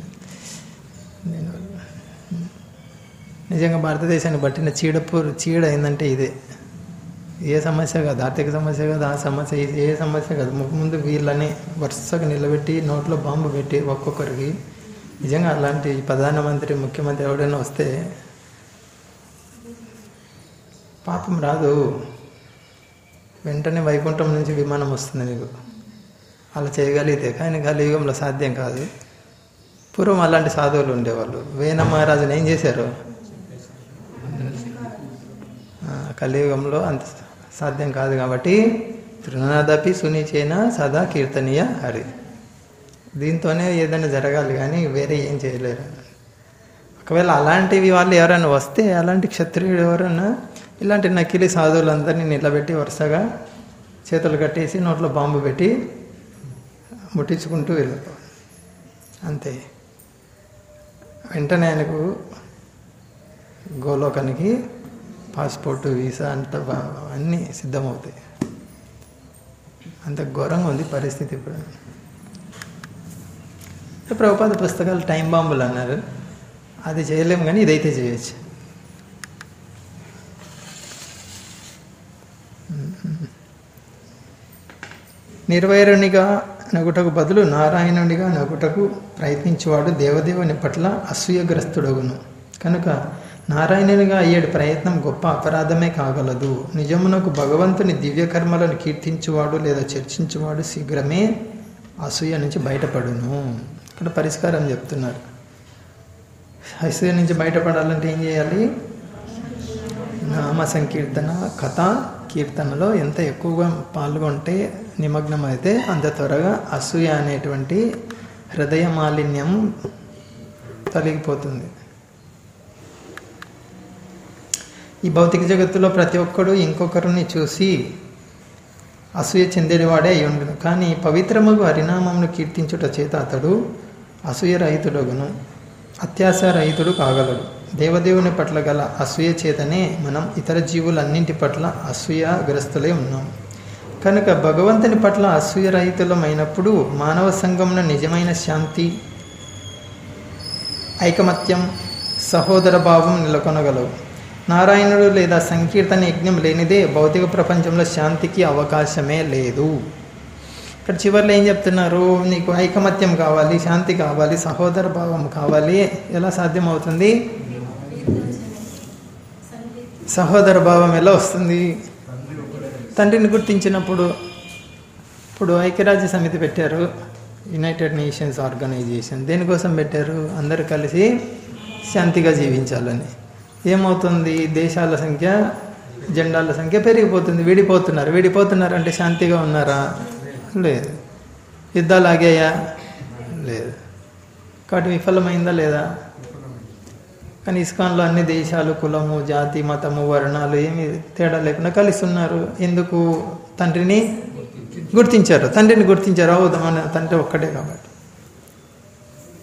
నిజంగా భారతదేశాన్ని పట్టిన చీడ ఏంటంటే ఇదే. ఏ సమస్య కాదు, ఆర్థిక సమస్య కాదు, ఆ సమస్య ఏ సమస్య కాదు. ముందు వీళ్ళని వరుసగా నిలబెట్టి నోట్లో బాంబు పెట్టి ఒక్కొక్కరికి. నిజంగా అలాంటి ప్రధానమంత్రి ముఖ్యమంత్రి ఎవడైనా వస్తే పాపం రాదు, వెంటనే వైకుంఠం నుంచి విమానం వస్తుంది నీకు. అలా చేయగలిగితే. కానీ కలియుగంలో సాధ్యం కాదు. పూర్వం అలాంటి సాధువులు ఉండేవాళ్ళు. వేణ మహారాజుని ఏం చేశారు? కలియుగంలో అంత సాధ్యం కాదు కాబట్టి తృణదపి సునిచేన సదా కీర్తనీయ హరి. దీంతోనే ఏదైనా జరగాలి కానీ వేరే ఏం చేయలేరు. ఒకవేళ అలాంటివి వాళ్ళు ఎవరైనా వస్తే, అలాంటి క్షత్రియుడు ఎవరైనా ఇలాంటి నకిలీ సాధువులందరినీ నిలబెట్టి వరుసగా చేతులు కట్టేసి నోట్లో బాంబు పెట్టి ముట్టించుకుంటూ వెళ్ళిపోవాలి అంతే. వెంటనే ఆయనకు గోలోకానికి పాస్పోర్టు వీసా అంత అన్నీ సిద్ధమవుతాయి. అంత ఘోరంగా ఉంది పరిస్థితి ఇప్పుడు. ప్రభుపాద పుస్తకాలు టైం బాంబులు అన్నారు, అది చేయలేము కానీ ఇదైతే చేయొచ్చు. నిర్వైరునిగా నగుటకు బదులు నారాయణునిగా నగుటకు ప్రయత్నించేవాడు దేవదేవుని పట్ల అసూయగ్రస్తుడగును. కనుక నారాయణునిగా అయ్యేడు ప్రయత్నం గొప్ప అపరాధమే కాగలదు. నిజమునకు భగవంతుని దివ్యకర్మలను కీర్తించువాడు లేదా చర్చించువాడు శీఘ్రమే అసూయ నుంచి బయటపడును. ఇక్కడ పరిష్కారం చెప్తున్నారు. అసూయ నుంచి బయటపడాలంటే ఏం చేయాలి? నామ సంకీర్తన, కథ కీర్తనలో ఎంత ఎక్కువగా పాల్గొంటే, నిమగ్నం అయితే అంత త్వరగా అసూయ అనేటువంటి హృదయ మాలిన్యం తొలగిపోతుంది. ఈ భౌతిక జగత్తులో ప్రతి ఒక్కడు ఇంకొకరిని చూసి అసూయ చెందేవాడే అయి ఉండును. కానీ పవిత్రముగు హరినామమును కీర్తించుట చేత అతడు అసూయ రహితుడగును, అత్యాశ రహితుడు కాగలడు. దేవదేవుని పట్ల గల అసూయ చేతనే మనం ఇతర జీవులన్నింటి పట్ల అసూయగ్రస్తులై ఉన్నాం. కనుక భగవంతుని పట్ల అసూయ రహితులమైనప్పుడు మానవ సంఘంలో నిజమైన శాంతి, ఐకమత్యం, సహోదర భావం నెలకొనగలవు. నారాయణుడు లేదా సంకీర్తన యజ్ఞం లేనిదే భౌతిక ప్రపంచంలో శాంతికి అవకాశమే లేదు. ఇక్కడ చివరిలో ఏం చెప్తున్నారు? నీకు ఐకమత్యం కావాలి, శాంతి కావాలి, సహోదర భావం కావాలి. ఎలా సాధ్యం అవుతుంది? సహోదర భావం ఎలా వస్తుంది? తండ్రిని గుర్తించినప్పుడు. ఇప్పుడు ఐక్యరాజ్య సమితి పెట్టారు, యునైటెడ్ నేషన్స్ ఆర్గనైజేషన్. దేనికోసం పెట్టారు? అందరూ కలిసి శాంతిగా జీవించాలని. ఏమవుతుంది? దేశాల సంఖ్య, జెండాల సంఖ్య పెరిగిపోతుంది. విడిపోతున్నారు అంటే శాంతిగా ఉన్నారా? లేదు. యుద్ధాలు ఆగాయా? లేదు. కాబట్టి విఫలమైందా? లేదా? కానీ ఇస్కాన్లో అన్ని దేశాలు, కులము, జాతి, మతము, వర్ణాలు ఏమి తేడా లేకుండా కలిసి ఉన్నారు. ఎందుకు? తండ్రిని గుర్తించారు. మన తండ్రి ఒక్కడే కాబట్టి.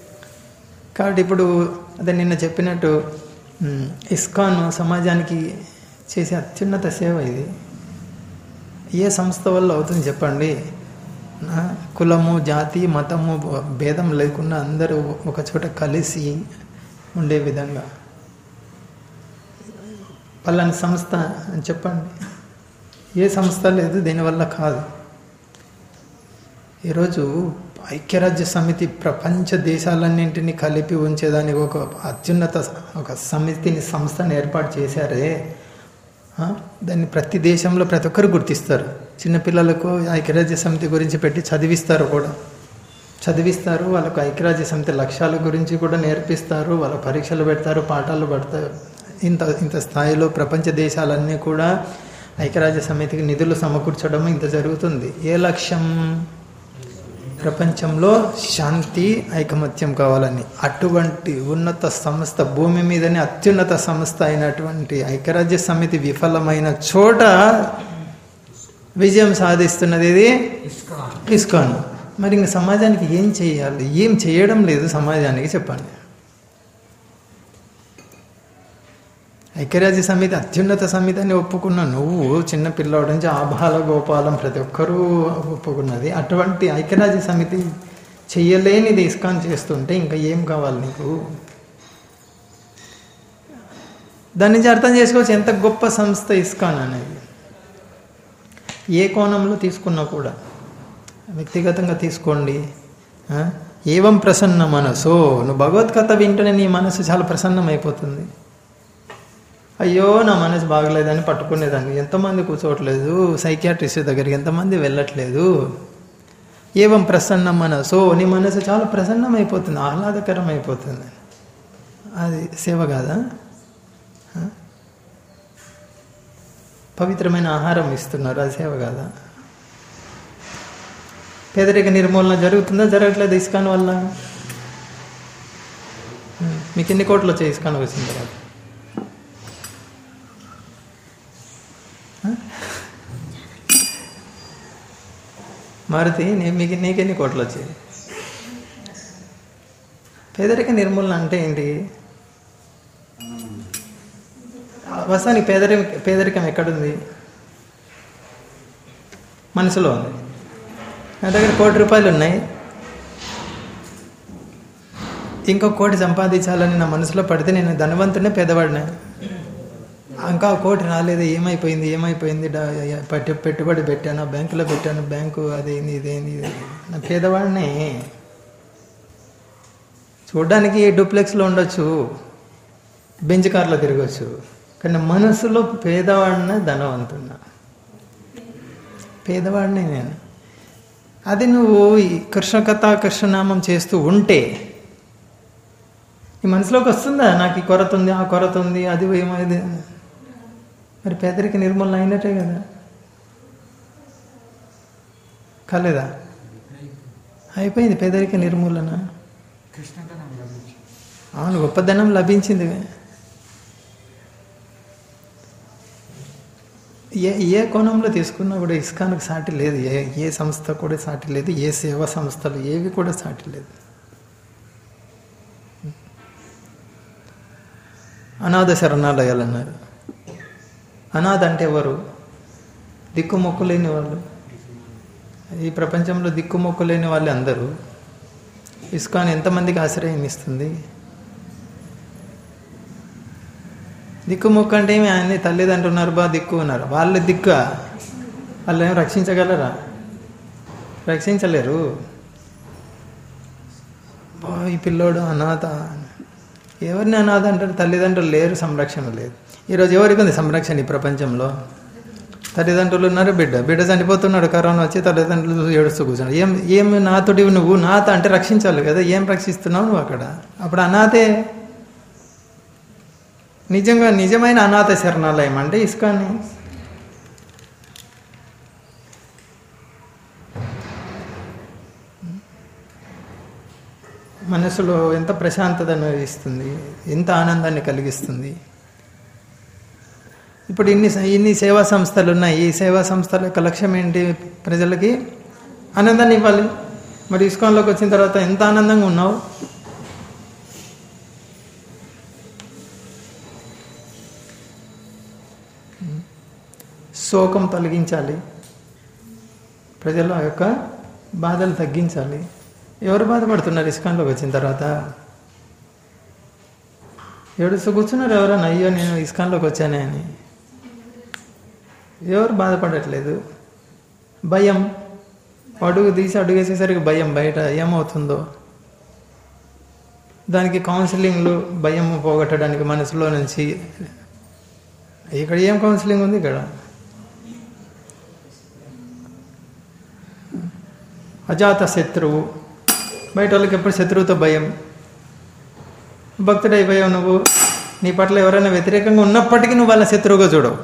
కాబట్టి ఇప్పుడు అదే నిన్న చెప్పినట్టు ఇస్కాన్ సమాజానికి చేసే అత్యున్నత సేవ ఇది. ఏ సంస్థ వల్ల అవుతుంది చెప్పండి? కులము, జాతి, మతము భేదం లేకుండా అందరూ ఒక చోట కలిసి ఉండే విధంగా పలాని సంస్థ అని చెప్పండి. ఏ సంస్థ లేదు, దీనివల్ల కాదు. ఈరోజు ఐక్యరాజ్య సమితి ప్రపంచ దేశాలన్నింటినీ కలిపి ఉంచేదానికి ఒక అత్యున్నత ఒక సమితిని, సంస్థను ఏర్పాటు చేశారే, దాన్ని ప్రతి దేశంలో ప్రతి ఒక్కరు గుర్తిస్తారు. చిన్నపిల్లలకు ఐక్యరాజ్య సమితి గురించి పెట్టి చదివిస్తారు కూడా. చదివిస్తారు, వాళ్ళకు ఐక్యరాజ్య సమితి లక్ష్యాల గురించి కూడా నేర్పిస్తారు, వాళ్ళ పరీక్షలు పెడతారు, పాఠాలు పెడతారు. ఇంత స్థాయిలో ప్రపంచ దేశాలన్నీ కూడా ఐక్యరాజ్య సమితికి నిధులు సమకూర్చడం ఇంత జరుగుతుంది. ఏ లక్ష్యం? ప్రపంచంలో శాంతి, ఐకమత్యం కావాలని. అటువంటి ఉన్నత సంస్థ, భూమి మీదనే అత్యున్నత సంస్థ అయినటువంటి ఐక్యరాజ్య సమితి విఫలమైన చోట విజయం సాధిస్తున్నది ఇది ఇస్కాన్. మరి ఇంక సమాజానికి ఏం చేయాలి? ఏం చేయడం లేదు సమాజానికి, చెప్పండి. ఐక్యరాజ్య సమితి అత్యున్నత సమితి అని ఒప్పుకున్న నువ్వు, చిన్న పిల్లవాడి నుంచి ఆబాల గోపాలం ప్రతి ఒక్కరూ ఒప్పుకున్నది. అటువంటి ఐక్యరాజ్య సమితి చెయ్యలేనిది ఇస్కాన్ చేస్తుంటే ఇంకా ఏం కావాలి నీకు? దాని నుంచి అర్థం చేసుకోవచ్చు ఎంత గొప్ప సంస్థ ఇస్కాన్ అనేది. ఏ కోణంలో తీసుకున్నా కూడా, వ్యక్తిగతంగా తీసుకోండి. ఏవం ప్రసన్న మనసు, నువ్వు భగవద్గీత వింటేనే నీ మనసు చాలా ప్రసన్నమైపోతుంది. అయ్యో నా మనసు బాగలేదని పట్టుకునేదాన్ని ఎంతమంది కూర్చోవట్లేదు, సైకియాట్రిస్ట్ దగ్గరికి ఎంతమంది వెళ్ళట్లేదు. ఏవం ప్రసన్న మనసు, నీ మనసు చాలా ప్రసన్నమైపోతుంది, ఆహ్లాదకరం అయిపోతుంది. అది సేవ కాదా? పవిత్రమైన ఆహారం ఇస్తున్నారు, అది సేవ కాదా? పేదరిక నిర్మూలన జరుగుతుందా, జరగట్లేదు ఇస్కాన్ వల్ల? మీకు ఎన్ని కోట్లు వచ్చాయి ఇస్కాన్ వచ్చిన తర్వాత? మారుతి, నీకెన్ని కోట్లు వచ్చాయి? పేదరిక నిర్మూలన అంటే ఏంటి? వాస్తవానికి పేదరికం ఎక్కడుంది? మనసులో ఉంది. నా దగ్గర 1 కోటి రూపాయలు ఉన్నాయి, ఇంకో 1 కోటి సంపాదించాలని నా మనసులో పడితే నేను ధనవంతుడే, పేదవాడినే. ఇంకా 1 కోటి రాలేదు, ఏమైపోయింది, పెట్టుబడి పెట్టాను, బ్యాంకులో పెట్టాను, బ్యాంకు అదేంది ఇదేంది, నా పేదవాడిని. చూడ్డానికి డూప్లెక్స్లో ఉండొచ్చు, బెంచ్ కార్లో తిరగచ్చు, కానీ మనసులో పేదవాడినే, ధనవంతున్నా, పేదవాడిని నేను. అది నువ్వు ఈ కృష్ణ కథ, కృష్ణనామం చేస్తూ ఉంటే నీ మనసులోకి వస్తుందా? నాకు ఈ కొరత ఉంది, ఆ కొరత ఉంది, అది ఏమైంది? మరి పేదరిక నిర్మూలన అయినట్టే కదా, కాలేదా? అయిపోయింది పేదరిక నిర్మూలన. అవును, గొప్పదనం లభించింది. ఏ కోణంలో తీసుకున్నా కూడా ఇస్కాన్కి సాటి లేదు, ఏ సంస్థ కూడా సాటి లేదు, ఏ సేవా సంస్థలు ఏవి కూడా సాటి లేదు. అనాథ శరణాలయాలు అన్నారు. అనాథ అంటే ఎవరు? దిక్కుమొక్కు లేని వాళ్ళు. ఈ ప్రపంచంలో దిక్కుమొక్కు లేని వాళ్ళు అందరూ. ఇస్కాన్ ఎంతమందికి ఆశ్రయం ఇస్తుంది? దిక్కుమొక్కు అంటే ఏమి, ఆయన్ని తల్లిదండ్రులు ఉన్నారు, దిక్కు ఉన్నారు, వాళ్ళ దిక్కు. వాళ్ళు ఏం రక్షించగలరా? రక్షించలేరు. ఈ పిల్లోడు అనాథ. ఎవరిని అనాథ అంటారు? తల్లిదండ్రులు లేరు, సంరక్షణ లేదు. ఈరోజు ఎవరికి ఉంది సంరక్షణ ఈ ప్రపంచంలో? తల్లిదండ్రులు ఉన్నారు, బిడ్డ చనిపోతున్నాడు, కరోనా వచ్చి తల్లిదండ్రులు ఏడుస్తూ కూర్చున్నాడు. ఏమి నాతోటివి నువ్వు? నాత అంటే రక్షించాలి కదా, ఏం రక్షిస్తున్నావు నువ్వు అక్కడ? అప్పుడు అనాథే. నిజమైన అనాథ శరణాలయం అంటే ఇస్కాన్. మనసులో ఎంత ప్రశాంతతను ఇస్తుంది, ఎంత ఆనందాన్ని కలిగిస్తుంది. ఇప్పుడు ఇన్ని సేవా సంస్థలు ఉన్నాయి. ఈ సేవా సంస్థల యొక్క లక్ష్యం ఏంటి? ప్రజలకి ఆనందాన్ని ఇవ్వాలి. మరి ఇస్కాన్లోకి వచ్చిన తర్వాత ఎంత ఆనందంగా ఉన్నావు? శోకం తొలగించాలి, ప్రజల యొక్క బాధలు తగ్గించాలి. ఎవరు బాధపడుతున్నారు ఇస్కాన్లోకి వచ్చిన తర్వాత? ఏడుస్తూ కూర్చున్నారు ఎవరన్నా, అయ్యో నేను ఇస్కాన్లోకి వచ్చానే అని. ఎవరు బాధపడట్లేదు. భయం, అడుగు తీసి అడుగేసేసరికి భయం, బయట ఏమవుతుందో. దానికి కౌన్సిలింగ్లు, భయం పోగొట్టడానికి మనసులో నుంచి. ఇక్కడ ఏం కౌన్సిలింగ్ ఉంది? ఇక్కడ అజాత శత్రువు, బయట వాళ్ళకి ఎప్పుడు శత్రువుతో భయం. భక్తుడైపోయావు నువ్వు, నీ పట్ల ఎవరైనా వ్యతిరేకంగా ఉన్నప్పటికీ నువ్వు వాళ్ళ శత్రువుగా చూడవు.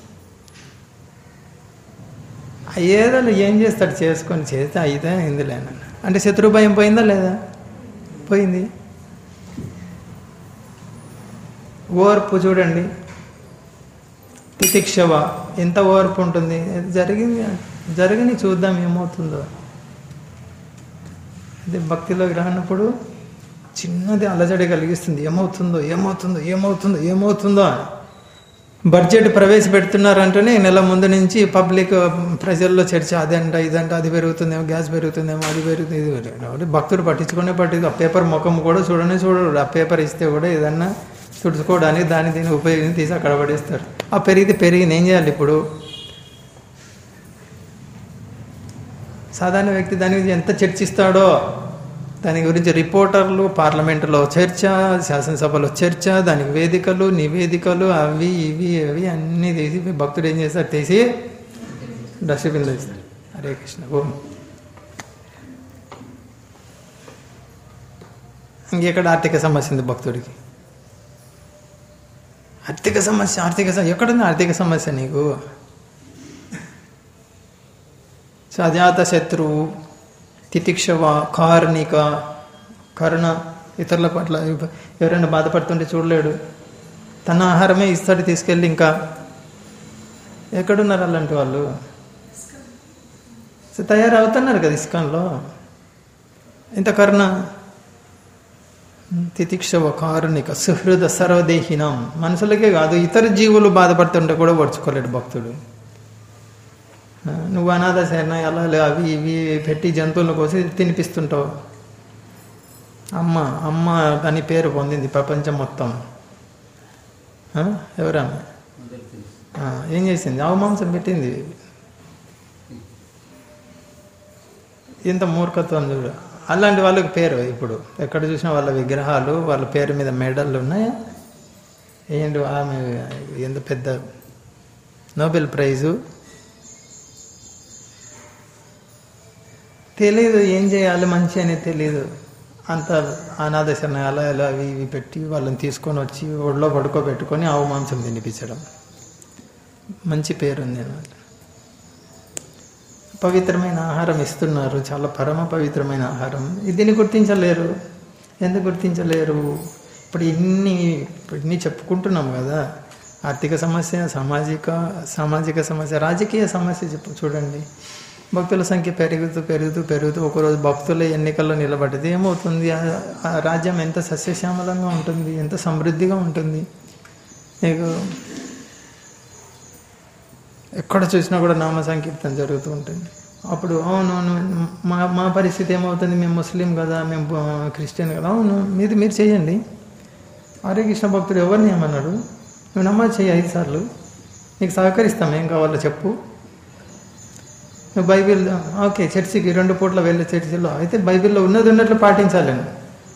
ఏదో ఏం చేస్తాడు, చేసుకొని చేస్తే అయితే అయిందిలే అంటే శత్రు భయం పోయిందా లేదా? పోయింది. ఓర్పు చూడండి, తితిక్షవ, ఎంత ఓర్పు ఉంటుంది. జరిగింది చూద్దాం ఏమవుతుందో. అదే భక్తిలోకి రానప్పుడు చిన్నది అలజడి కలిగిస్తుంది, ఏమవుతుందో ఏమవుతుందో ఏమవుతుందో ఏమవుతుందో అని. బడ్జెట్ ప్రవేశపెడుతున్నారంటేనే నెల ముందు నుంచి పబ్లిక్ ప్రజల్లో చర్చ, అదంట ఇదంట, అది పెరుగుతుందేమో, గ్యాస్ పెరుగుతుందేమో, అది పెరుగుతుంది ఇది పెరుగుతుంది. భక్తుడు పట్టించుకునే ఆ పేపర్ ముఖం కూడా చూడడు. ఆ పేపర్ ఇస్తే కూడా ఏదన్నా తుడుచుకోవడానికి దీన్ని ఉపయోగించి తీసి అక్కడ పడేస్తారు. ఆ పెరిగింది ఏం చేయాలి ఇప్పుడు? సాధారణ వ్యక్తి దాని గురించి ఎంత చర్చిస్తాడో, దాని గురించి రిపోర్టర్లు, పార్లమెంటులో చర్చ, శాసనసభలో చర్చ, దానికి వేదికలు, నివేదికలు, అవి ఇవి అవి అన్నీ తీసి భక్తుడు ఏం చేస్తారు? తీసి డస్ట్బిన్లో ఇస్తారు. హరే కృష్ణ. ఓం. ఇంకెక్కడ ఆర్థిక సమస్య ఉంది భక్తుడికి? ఆర్థిక సమస్య ఎక్కడుంది ఆర్థిక సమస్య నీకు? అజాత శత్రువు, తితిక్షవ, కారుణిక, కరుణ, ఇతరుల పట్ల. ఎవరైనా బాధపడుతుంటే చూడలేడు, తన ఆహారమే ఇస్తాడు తీసుకెళ్ళి. ఇంకా ఎక్కడున్నారు అలాంటి వాళ్ళు? తయారవుతున్నారు కదా ఇస్కాన్లో. ఇంత కరుణ, తితిక్షవ, కారుణిక, సుహృద, సర్వదేహినం. మనుషులకే కాదు, ఇతర జీవులు బాధపడుతుంటే కూడా ఓర్చుకోలేడు భక్తుడు. నువ్వు అనాథ శరణాలయాలు అవి ఇవి పెట్టి జంతువుల కోసి తినిపిస్తుంటావు. అమ్మ దాని పేరు పొందింది ప్రపంచం మొత్తం. ఎవరమ్మ ఏం చేసింది? ఆవు మాంసం పెట్టింది. ఎంత మూర్ఖత్వం చూడు. అలాంటి వాళ్ళకి పేరు ఇప్పుడు ఎక్కడ చూసినా వాళ్ళ విగ్రహాలు, వాళ్ళ పేరు మీద మెడళ్ళు ఉన్నాయా? ఏంటి ఆమె ఎంత పెద్ద నోబెల్ ప్రైజు. తెలీదు ఏం చేయాలి మంచి అనేది తెలీదు. అంత అనాథ శరణాలయాలు అవి ఇవి పెట్టి వాళ్ళని తీసుకొని వచ్చి ఒళ్ళో పడుకోబెట్టుకొని ఆవు మాంసం తినిపించడం. మంచి పేరుంది అన్నమాట. పవిత్రమైన ఆహారం ఇస్తున్నారు, చాలా పరమ పవిత్రమైన ఆహారం. దీన్ని గుర్తించలేరు. ఎందుకు గుర్తించలేరు? ఇప్పుడు ఇన్ని చెప్పుకుంటున్నాం కదా. ఆర్థిక సమస్య, సామాజిక సమస్య, రాజకీయ సమస్య చూడండి. భక్తుల సంఖ్య పెరుగుతూ ఒకరోజు భక్తుల ఎన్నికల్లో నిలబడ్డది ఏమవుతుంది? ఆ రాజ్యం ఎంత సస్యశ్యామలంగా ఉంటుంది, ఎంత సమృద్ధిగా ఉంటుంది. నీకు ఎక్కడ చూసినా కూడా నామ సంకీర్తన జరుగుతూ ఉంటుంది. అప్పుడు అవును మా పరిస్థితి ఏమవుతుంది? మేము ముస్లిం కదా, మేము క్రిస్టియన్ కదా. అవును మీరు చేయండి. హరే కృష్ణ భక్తుడు ఎవరిని ఏమన్నాడు? నువ్వు నమాజ్ చేయి 5 సార్లు, నీకు సహకరిస్తాం, ఏం కావాలో చెప్పు. నువ్వు బైబిల్ ఓకే చర్చికి 2 పూట్ల వెళ్ళే చర్చిలో అయితే బైబిల్లో ఉన్నది ఉన్నట్లు పాటించాలని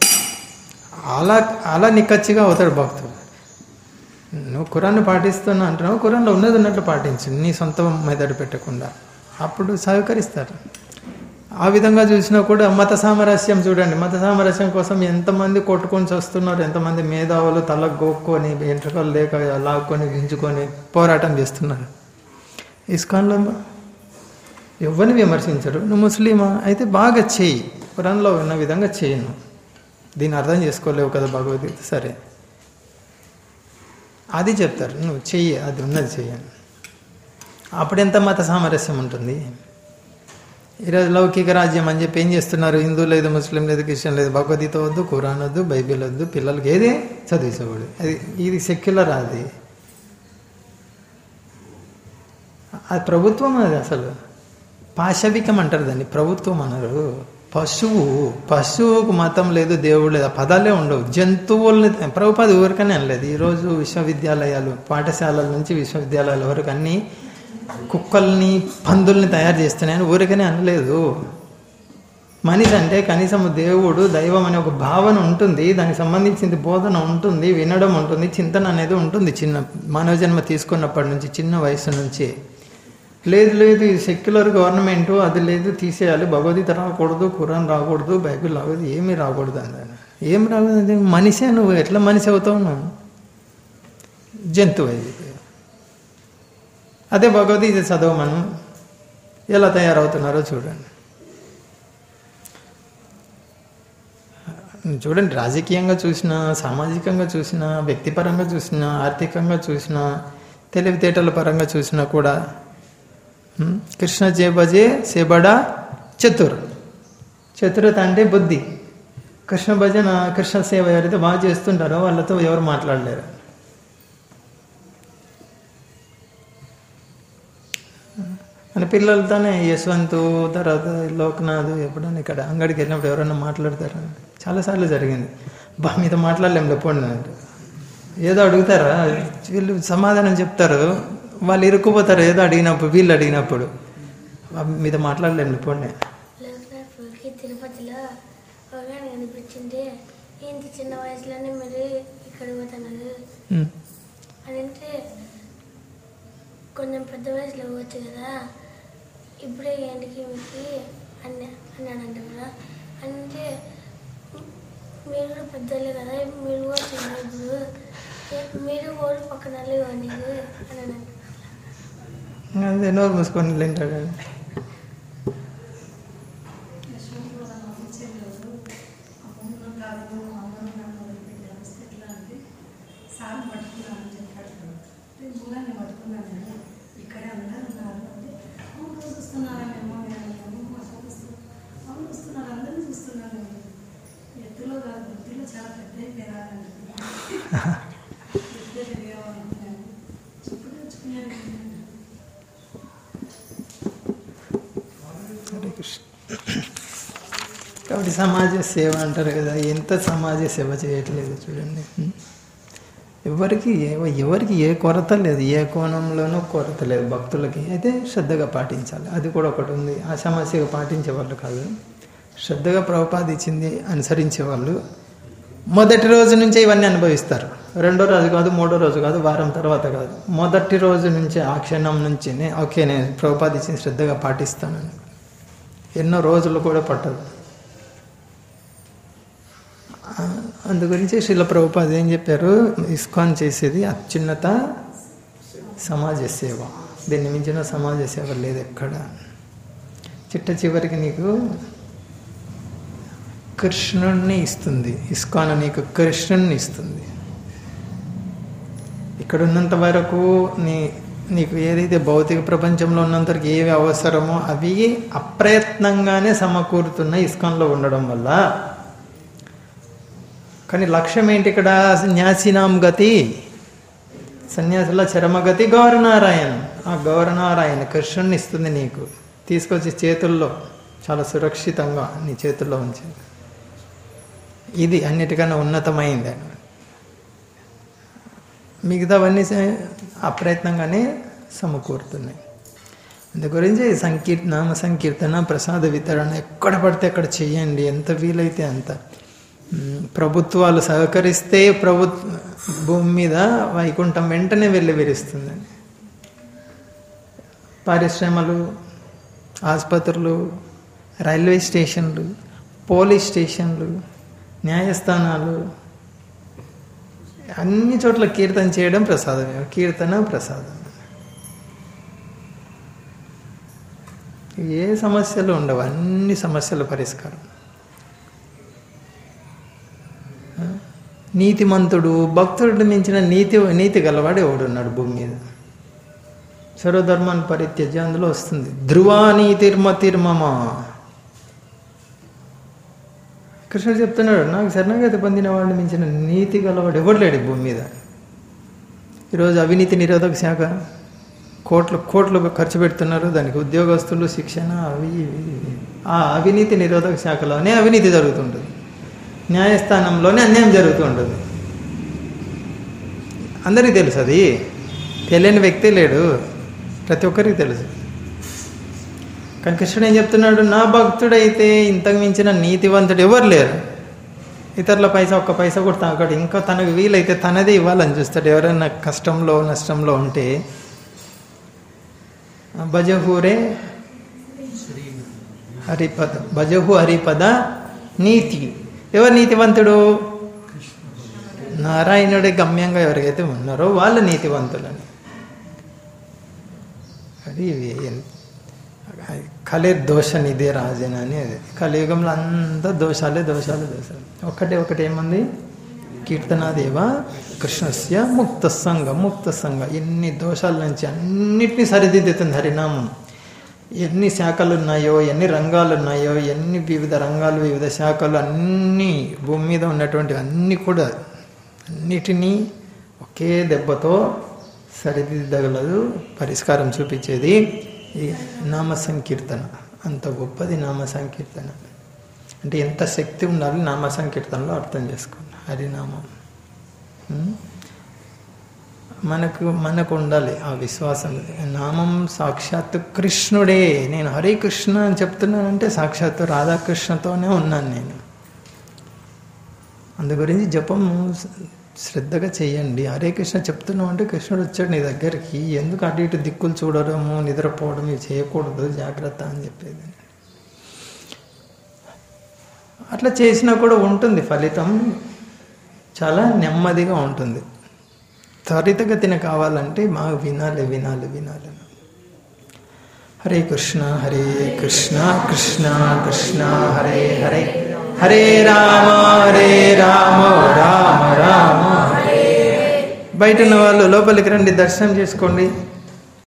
అలా నిక్కచ్చిగా అవుతాడు భక్తుడు. నువ్వు ఖురాన్ని పాటిస్తున్నా అంటున్నావు, ఖురాన్లో ఉన్నది ఉన్నట్లు పాటించు, నీ సొంత మెదడు పెట్టకుండా. అప్పుడు సహకరిస్తారు. ఆ విధంగా చూసినా కూడా మత సామరస్యం చూడండి. మత సామరస్యం కోసం ఎంతమంది కొట్టుకొని వస్తున్నారు, ఎంతమంది మేధావులు తల గోక్కొని ఎంట్రుకలు లేక లాక్కొని గింజుకొని పోరాటం చేస్తున్నారు. ఇస్కాన్లో ఎవరిని విమర్శించరు. నువ్వు ముస్లిమా అయితే బాగా చేయి, ఖురాన్లో ఉన్న విధంగా చేయను. దీన్ని అర్థం చేసుకోలేవు కదా భగవద్గీత, సరే అది చెప్తారు, నువ్వు చెయ్యి, అది ఉన్నది చెయ్యను. అప్పుడెంత మత సామరస్యం ఉంటుంది. ఈరోజు లౌకిక రాజ్యం అని చెప్పి ఏం చేస్తున్నారు? హిందూ లేదు, ముస్లిం లేదు, క్రిస్టియన్ లేదు, భగవద్గీత వద్దు, ఖురాన్ వద్దు, బైబిల్ వద్దు, పిల్లలకి ఏది చదివేసేవాడు. ఇది సెక్యులర్. అది అది ప్రభుత్వం, అది అసలు పాశవికం అంటారు దాన్ని, ప్రభుత్వం అన్నారు. పశువుకు మతం లేదు, దేవుడు లేదు, ఆ పదాలే ఉండవు. జంతువుల్ని ప్రభుపాద ఊరికనే అనలేదు. ఈరోజు విశ్వవిద్యాలయాలు, పాఠశాలల నుంచి విశ్వవిద్యాలయాల వరకు అన్ని కుక్కల్ని పందుల్ని తయారు చేస్తున్నాయని ఊరికనే అనలేదు. మనిషి అంటే కనీసం దేవుడు దైవం అనే ఒక భావన ఉంటుంది, దానికి సంబంధించింది బోధన ఉంటుంది, వినడం ఉంటుంది, చింతన అనేది ఉంటుంది. చిన్న మానవ జన్మ తీసుకున్నప్పటి నుంచి, చిన్న వయసు నుంచి. లేదు ఈ సెక్యులర్ గవర్నమెంట్ అది లేదు, తీసేయాలి, భగవద్గీత రాకూడదు, ఖురాన్ రాకూడదు, బైబిల్ రాకూడదు, ఏమీ రాకూడదు అన్నాను. ఏం రాకూడదు? మనిషే, నువ్వు ఎట్లా మనిషి అవుతావు? నువ్వు జంతువు అయిపోయావు. అదే భగవద్గీత చదవమను, ఎలా తయారవుతున్నారో చూడండి. చూడండి, రాజకీయంగా చూసినా, సామాజికంగా చూసినా, వ్యక్తిపరంగా చూసినా, ఆర్థికంగా చూసినా, తెలివితేటల పరంగా చూసినా కూడా కృష్ణ జే సేబడా చతురత అంటే బుద్ధి. కృష్ణ భజన, కృష్ణ సేవ ఎవరైతే బాగా చేస్తుంటారో వాళ్ళతో ఎవరు మాట్లాడలేరు. మన పిల్లలతోనే యశ్వంత్, తర్వాత లోక్నాథ్ ఎప్పుడైనా ఇక్కడ అంగడికి వెళ్ళినప్పుడు ఎవరైనా మాట్లాడతారా? చాలాసార్లు జరిగింది. మీతో మాట్లాడలేము లేకపోండి అంటే ఏదో అడుగుతారా, వీళ్ళు సమాధానం చెప్తారు, వాళ్ళు ఇరుక్కుపోతారు ఏదో అడిగినప్పుడు, వీళ్ళు అడిగినప్పుడు. మీతో మాట్లాడలేము లేకపోండి. తిరుపతిలో అనిపించింది, ఇంత చిన్న వయసులోనే మీరు ఇక్కడ పోతున్నారు అని అంటే, కొంచెం పెద్ద వయసులో పోవచ్చు కదా, ఇప్పుడే ఏంటికి మీకు అన్నానంట కదా. అంటే మీరు కూడా పెద్దలే కదా, మీరు కూడా చిన్నప్పుడు, మీరు కూడా పక్కన అని అన్నాను. అదే నోరు మూసుకొని తింటాడు. కాబట్టి సమాజ సేవ అంటారు కదా, ఎంత సమాజ సేవ చేయట్లేదు చూడండి. ఎవరికి ఏ కొరత లేదు, ఏ కోణంలోనూ కొరత లేదు. భక్తులకి అయితే శ్రద్ధగా పాటించాలి, అది కూడా ఒకటి ఉంది. ఆషామాషిగా పాటించే వాళ్ళు కాదు, శ్రద్ధగా ప్రభుపాద ఇచ్చింది అనుసరించే వాళ్ళు మొదటి రోజు నుంచే ఇవన్నీ అనుభవిస్తారు. రెండో రోజు కాదు, మూడో రోజు కాదు, వారం తర్వాత కాదు, మొదటి రోజు నుంచే, ఆ క్షణం నుంచి ఓకే నేను ప్రభుపాద ఇచ్చింది శ్రద్ధగా పాటిస్తానని. ఎన్నో రోజులు కూడా పట్టదు. అందు గురించి శ్రీల ప్రభుపాద ఏం చెప్పారు, ఇస్కాన్ చేసేది అత్యున్నత సమాజ సేవ, దీన్ని మించిన సమాజ సేవ లేదు ఎక్కడ. చిట్ట చివరికి నీకు కృష్ణుణ్ణి ఇస్తుంది ఇస్కాన్, నీకు కృష్ణుణ్ణి ఇస్తుంది. ఇక్కడ ఉన్నంత వరకు నీకు ఏదైతే భౌతిక ప్రపంచంలో ఉన్నంతవరకు ఏవి అవసరమో అవి అప్రయత్నంగానే సమకూరుతున్న ఇస్కాన్లో ఉండడం వల్ల. కానీ లక్ష్యం ఏంటి ఇక్కడ? న్యాసినాం గతి, సన్యాసుల చరమగతి గౌరనారాయణ. ఆ గౌరనారాయణ కృష్ణుని ఇస్తుంది నీకు, తీసుకొచ్చి చేతుల్లో చాలా సురక్షితంగా నీ చేతుల్లో ఉంచి. ఇది అన్నిటికన్నా ఉన్నతమైంది. మిగతావన్నీ అప్రయత్నంగానే సమకూరుతున్నాయి. అందు గురించి నామ సంకీర్తన, ప్రసాద వితరణ ఎక్కడ పడితే అక్కడ చెయ్యండి, ఎంత వీలైతే అంత. ప్రభుత్వాలు సహకరిస్తే భూమి మీద వైకుంఠం వెంటనే వెళ్ళి విరుస్తుందండి. పరిశ్రమలు, ఆసుపత్రులు, రైల్వే స్టేషన్లు, పోలీస్ స్టేషన్లు, న్యాయస్థానాలు, అన్ని చోట్ల కీర్తన చేయడం ప్రసాదమే. కీర్తన ప్రసాదం. ఏ సమస్యలు ఉండవు, అన్ని సమస్యల పరిష్కారం. నీతిమంతుడు, భక్తుడు మించిన నీతి గలవాడు ఎవడున్నాడు భూమి మీద? సర్వధర్మాన్ని పరిత్యజ్య, అందులో వస్తుంది ధ్రువా నీతిర్మతిర్మమ. కృష్ణుడు చెప్తున్నాడు, నాకు శరణాగతి పొందిన వాడిని మించిన నీతి గలవాడు ఎవడు లేడు భూమి మీద. ఈరోజు అవినీతి నిరోధక శాఖ కోట్లు ఖర్చు పెడుతున్నారు, దానికి ఉద్యోగస్తులు, శిక్షణ, అవి ఇవి. ఆ అవినీతి నిరోధక శాఖలోనే అవినీతి జరుగుతుంటుంది, న్యాయస్థానంలోనే అన్యాయం జరుగుతూ ఉంటుంది. అందరికీ తెలుసు, అది తెలియని వ్యక్తి లేడు, ప్రతి ఒక్కరికి తెలుసు. కానీ కృష్ణుడు ఏం చెప్తున్నాడు, నా భక్తుడైతే ఇంతకు మించిన నీతివంతుడు ఎవరు లేరు. ఇతరుల ఒక్క పైసా కూడా తాకాడు, ఇంకా తనకు వీలైతే తనదే ఇవ్వాలని చూస్తాడు. ఎవరైనా కష్టంలో నష్టంలో ఉంటే భజహూరే హరిపద, భజహు హరిపద నీతి. ఎవరు నీతివంతుడు? నారాయణుడి గమ్యంగా ఎవరికైతే ఉన్నారో వాళ్ళు నీతివంతులని. అది కలిర్ దోష నిధి రాజన అని. అది కలియుగంలో అంతా దోషాలే. ఒకటి ఏముంది? కీర్తనాదేవ కృష్ణస్య ముక్త సంఘ. ఎన్ని దోషాల నుంచి అన్నిటినీ సరిదిద్దుతుంది హరినామం. ఎన్ని శాఖలు ఉన్నాయో, ఎన్ని రంగాలు ఉన్నాయో, ఎన్ని వివిధ రంగాలు, వివిధ శాఖలు, అన్నీ భూమి మీద ఉన్నటువంటి అన్నీ కూడా అన్నిటినీ ఒకే దెబ్బతో సరిదిద్దగలదు, పరిష్కారం చూపించేది ఈ నామ సంకీర్తన. అంత గొప్పది నామ సంకీర్తన అంటే. ఎంత శక్తి ఉండాలి నామ సంకీర్తనలో అర్థం చేసుకోండి. హరినామం మనకు ఉండాలి ఆ విశ్వాసం. నామం సాక్షాత్తు కృష్ణుడే. నేను హరే కృష్ణ అని చెప్తున్నానంటే సాక్షాత్తు రాధాకృష్ణతోనే ఉన్నాను నేను. అందు గురించి జపం శ్రద్ధగా చేయండి. హరే కృష్ణ చెప్తున్నాం అంటే కృష్ణుడు వచ్చాడు నీ దగ్గరికి. ఎందుకు అటు ఇటు దిక్కులు చూడడము, నిద్రపోవడం ఇవి చేయకూడదు, జాగ్రత్త అని చెప్పేది. అట్లా చేసినా కూడా ఉంటుంది ఫలితం, చాలా నెమ్మదిగా ఉంటుంది. త్వరితగతిన కావాలంటే మాకు వినాలి. హరే కృష్ణ కృష్ణ కృష్ణ హరే హరే, హరే రామ రామ రామ. బయట ఉన్న వాళ్ళు లోపలికి రండి, దర్శనం చేసుకోండి.